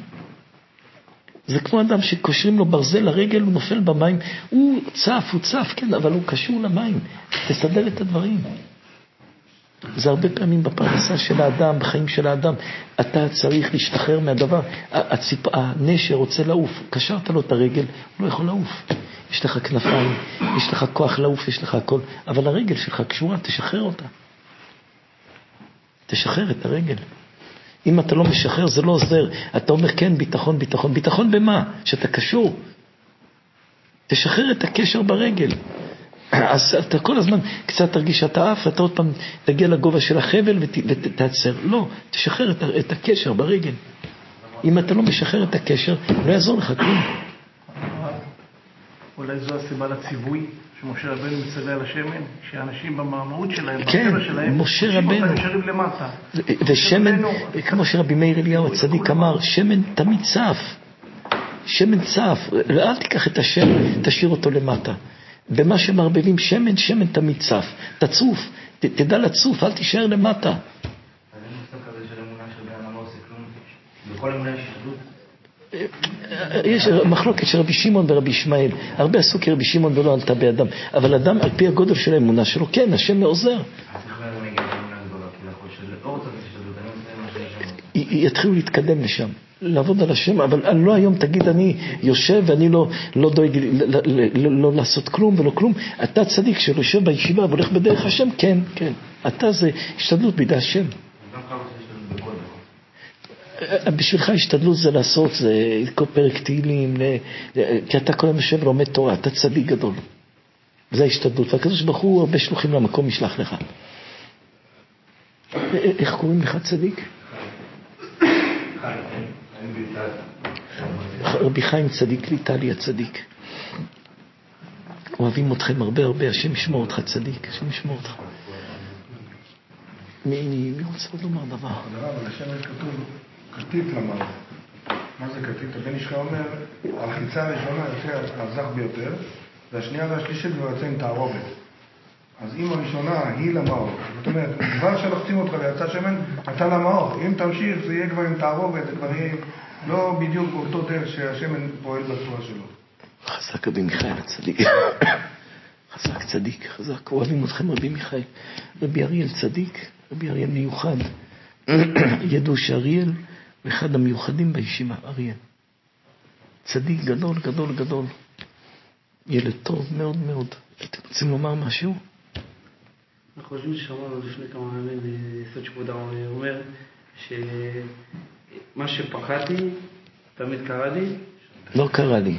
זה כמו אדם שקושרים לו ברזל לרגל, הוא נופל במים, הוא צף, כן, אבל הוא קשור למים. תסדר את הדברים. זה הרבה פעמים בפרנסה של האדם, בחיים של האדם. אתה צריך להשתחרר מהדבר. הנשר רוצה לעוף, קשרת לו את הרגל, הוא לא יכול לעוף. יש לך כנפיים, יש לך כוח לעוף, יש לך הכל. אבל הרגל שלך קשורה, תשחרר אותה. תשחרר את הרגל. אם אתה לא משחרר, זה לא עוזר. אתה אומר, כן, ביטחון, ביטחון. ביטחון במה? שאתה קשור. תשחרר את הקשר ברגל. אז אתה כל הזמן קצת תרגיש שאתה עף, אתה עוד פעם תגיע לגובה של החבל ותעצר. לא, תשחרר את הקשר ברגל. אם אתה לא משחרר את הקשר, לא יעזור לך כלום. אולי זו הסיבה לציווי שמשה רבנו מצווה על השמן, שאנשים במאמרות שלהם, כן, בטבע שלהם, משה רבנו. אותם נשארים למטה. ושמן, כמו שרבי מאיר אליהו הצדיק אמר, שמן תמיד צף. שמן צף. אל תיקח את השמן, תשאיר אותו למטה. במה שמרבבים שמן, שמן תמיד צף. תצוף, תדע לצוף, אל תישאר למטה. אז אין מושג כזה של אמונה של בן אדם לא עושה כלום. בכל אמונה יש השתדלות. יש מחלוקת של רבי שמעון ורבי ישמעאל. הרבה עשו כרבי שמעון ולא עלתה בידם. אבל אדם, על פי הגודל של האמונה שלו, כן, השם עוזר. אז איך בן אדם יגיע לאמונה גדולה? כי יכול שלא רוצה השתדלות, אני רוצה מה שיש שם. יתחילו להתקדם לשם, לעבוד על השם, אבל לא היום תגיד אני יושב ואני לא דואג לא לעשות כלום ולא כלום. אתה צדיק שלא יושב בישיבה והולך בדרך השם, כן, כן. אתה זה השתדלות בידי השם. בשבילך השתדלות זה לעשות, זה כל פרק תהילים, כי אתה כל יושב ולומד תורה, אתה צדיק גדול. זה ההשתדלות, והקדוש ברוך הוא הרבה שלוחים למקום ישלח לך. איך קוראים לך צדיק? רבי חיים צדיק ליטלי הצדיק. אוהבים אתכם הרבה הרבה, השם ישמור אותך צדיק, השם ישמור אותך. מי רוצה עוד לומר דבר? אבל השם יש כתוב כתית למעלה. מה זה כתית? הבן איש אומר, הלחיצה הראשונה יוצא הזך ביותר, והשנייה והשלישית כבר יוצא עם תערובת. אז אם הראשונה היא למאור, זאת אומרת, כבר שלוחצים אותך ויצא שמן, אתה למאור. אם תמשיך זה יהיה כבר עם תערובת, זה כבר יהיה לא בדיוק באותו דרך שהשמן פועל בצורה שלו. חזק רבי מיכאל הצדיק. חזק צדיק, חזק. אוהבים אתכם רבי מיכאל. רבי אריאל צדיק, רבי אריאל מיוחד. ידעו שאריאל הוא אחד המיוחדים בישיבה, אריאל. צדיק גדול, גדול, גדול. ילד טוב מאוד מאוד. אתם רוצים לומר משהו? אנחנו חושבים ששמענו לפני כמה ימים ביסוד שכבודם אומר שמה שפחדתי תמיד קרה לי. לא קרה לי.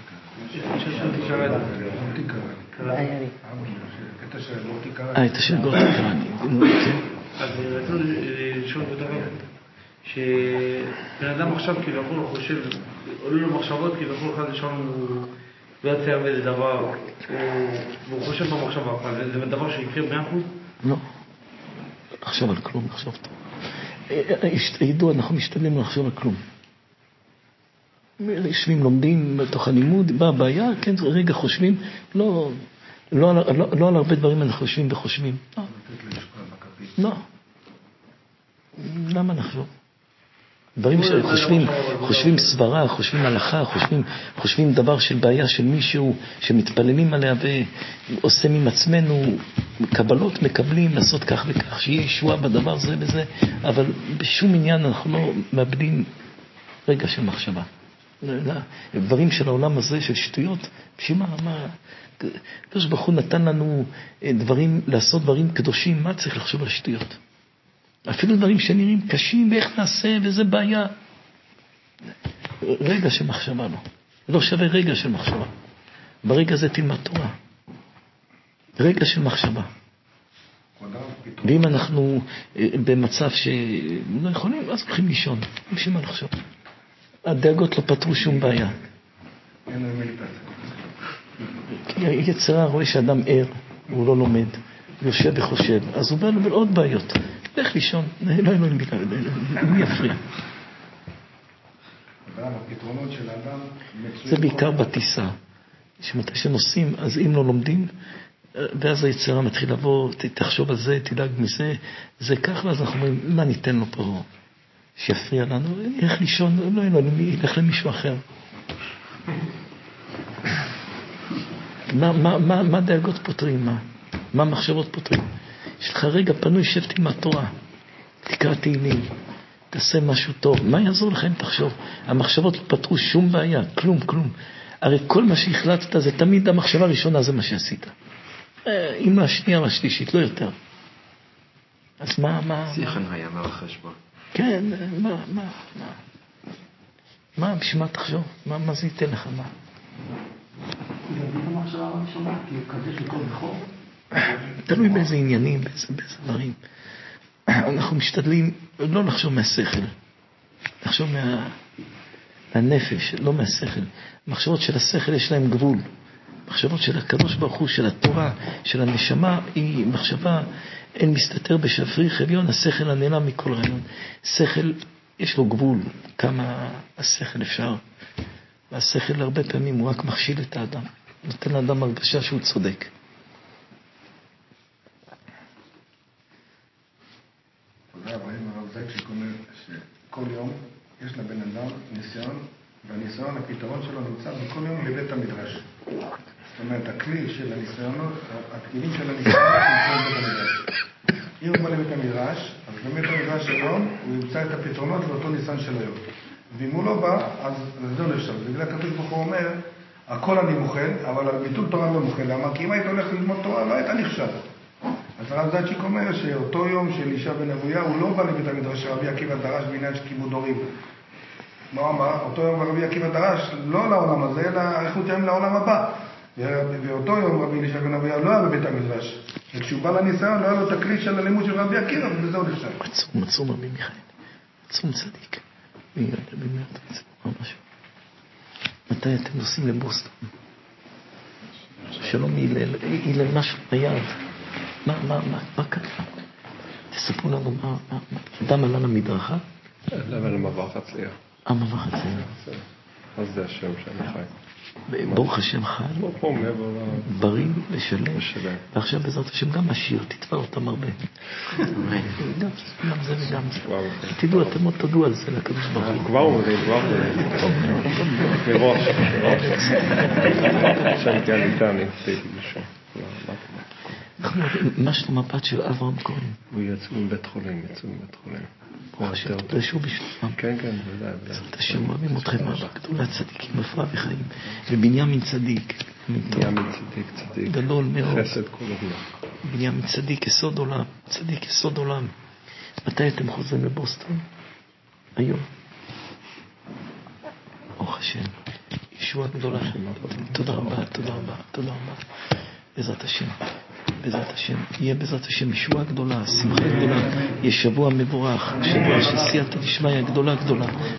את אשר גורתי קרה לי. אז רצינו לשאול את הרב שבן אדם עכשיו כביכול חושב, עולו לו מחשבות כביכול חד ושם הוא לא יצא באיזה דבר, והוא חושב במחשבה, אבל זה דבר שיקרה 100%? לא. לחשוב על כלום, לחשוב טוב. ידעו, אנחנו משתדלים לחשוב על כלום. יושבים, לומדים בתוך הלימוד, באה הבעיה, כן, רגע חושבים, לא על הרבה דברים אנחנו חושבים וחושבים. לא. למה לחשוב? דברים שחושבים סברה, חושבים הלכה, חושבים דבר של בעיה של מישהו שמתפללים עליה ועושים עם עצמנו קבלות, מקבלים לעשות כך וכך, שיהיה ישועה בדבר זה וזה, אבל בשום עניין אנחנו לא מאבדים רגע של מחשבה. דברים של העולם הזה, של שטויות, בשביל מה? הקדוש ברוך הוא נתן לנו דברים, לעשות דברים קדושים, מה צריך לחשוב על שטויות? אפילו דברים שנראים קשים, ואיך נעשה, וזה בעיה. רגע של מחשבה לא שווה רגע של מחשבה. ברגע הזה תלמד תורה. רגע של מחשבה. ואם אנחנו במצב שלא יכולים, אז הולכים לישון. בשביל מה לחשוב? הדאגות לא פתרו שום בעיה. כי היצרה רואה שאדם ער, הוא לא לומד, יושב וחושב, אז הוא בא לו עוד בעיות. לך לישון, לא מי יפריע. הפתרונות של האדם זה בעיקר בטיסה. שמתי שנוסעים, אז אם לא לומדים, ואז היצרה מתחיל לבוא, תחשוב על זה, תדאג מזה, זה כך, ואז אנחנו אומרים, מה ניתן לו פה שיפריע לנו? ילך לישון, לא ילך למישהו אחר. מה דאגות פותרים? מה מחשבות פותרים? יש לך רגע פנוי, שב תלמד תורה, תקרא תהילים, תעשה משהו טוב. מה יעזור לך אם תחשוב? המחשבות לא פתרו שום בעיה, כלום. הרי כל מה שהחלטת זה תמיד המחשבה הראשונה, זה מה שעשית. אם השנייה או השלישית, לא יותר. אז מה? שיחן היה מלך חשבון. כן, מה, בשביל מה תחשוב? מה זה ייתן לך? מה? תלוי באיזה עניינים, באיזה דברים. אנחנו משתדלים לא לחשוב מהשכל, לחשוב מהנפש, לא מהשכל. המחשבות של השכל יש להם גבול. מחשבות של הקדוש ברוך הוא, של התורה, של הנשמה, היא מחשבה, אין מסתתר בשפריך עליון, השכל הנעלם מכל רעיון. שכל, יש לו גבול, כמה השכל אפשר. והשכל הרבה פעמים הוא רק מכשיל את האדם. נותן לאדם הרגשה שהוא צודק. תודה רבה, הרב זייצ'יק אומר שכל יום יש לבן אדם ניסיון, והניסיון, הפתרון שלו נמצא בכל יום בבית המדרש. זאת אומרת, הכלי של הניסיונות, הכלים של הניסיונות נמצאים בבית המדרש. אם הוא בא לבית המדרש, אז בבית המדרש היום הוא ימצא את הפתרונות לאותו ניסיון של היום. ואם הוא לא בא, אז זה לא נחשב. בגלל הקדוש ברוך הוא אומר, הכל אני מוחל, אבל על ביטול תורה לא מוחל. למה? כי אם היית הולך ללמוד תורה, לא היית נחשב. אז הרב זייצ'יק אומר שאותו יום של אישה בן אבויה, הוא לא בא לבית המדרש רבי עקיבא דרש בעניין של כיבוד הורים. מה הוא אמר? אותו יום רבי עקיבא דרש לא לעולם הזה, אלא איכות ימים לעולם הבא. ואותו יום רבי אלישע בן אבויה לא היה בבית המדרש. וכשהוא בא לניסיון, לא היה לו את הכלי של הלימוד של רבי עקיבא, ובזה הוא נחשב. עצום רבי מיכאל, עצום צדיק. מי יודע במי אתה עצום או משהו? מתי אתם נוסעים לבוסטון? שלום הלל, משהו ביד. מה קרה? תספרו לנו מה אדם עלה למדרכה? למה למעבר חצייה? מעבר חצייה. אז זה השם שאני חי. ברוך השם חי. בריא ושלם. ועכשיו בעזרת השם גם עשיר, תתבע אותם הרבה. גם זה וגם זה. תדעו, אתם עוד תודו על זה לקדוש ברוך הוא. כבר אומרים. מראש. שם תהיה איתנו, תהייתי בשם. מה שלום הבת של אברהם כהן? הוא יצאו מבית חולים. ברוך השם, תדשו בשלומם. כן, ודאי. בעזרת השם, אוהבים אתכם גדולה צדיקים בפרעה וחיים. ובנימין צדיק. בנימין צדיק. גדול מאוד. חסד כל הזמן. בנימין צדיק יסוד עולם. צדיק יסוד עולם. מתי אתם חוזרים לבוסטון? היום. ברוך השם. ישועה גדולה. תודה רבה. בעזרת השם, יהיה בעזרת השם ישועה גדולה, שמחה גדולה, יהיה שבוע מבורך, שבוע של סייעתא דשמיא גדולה.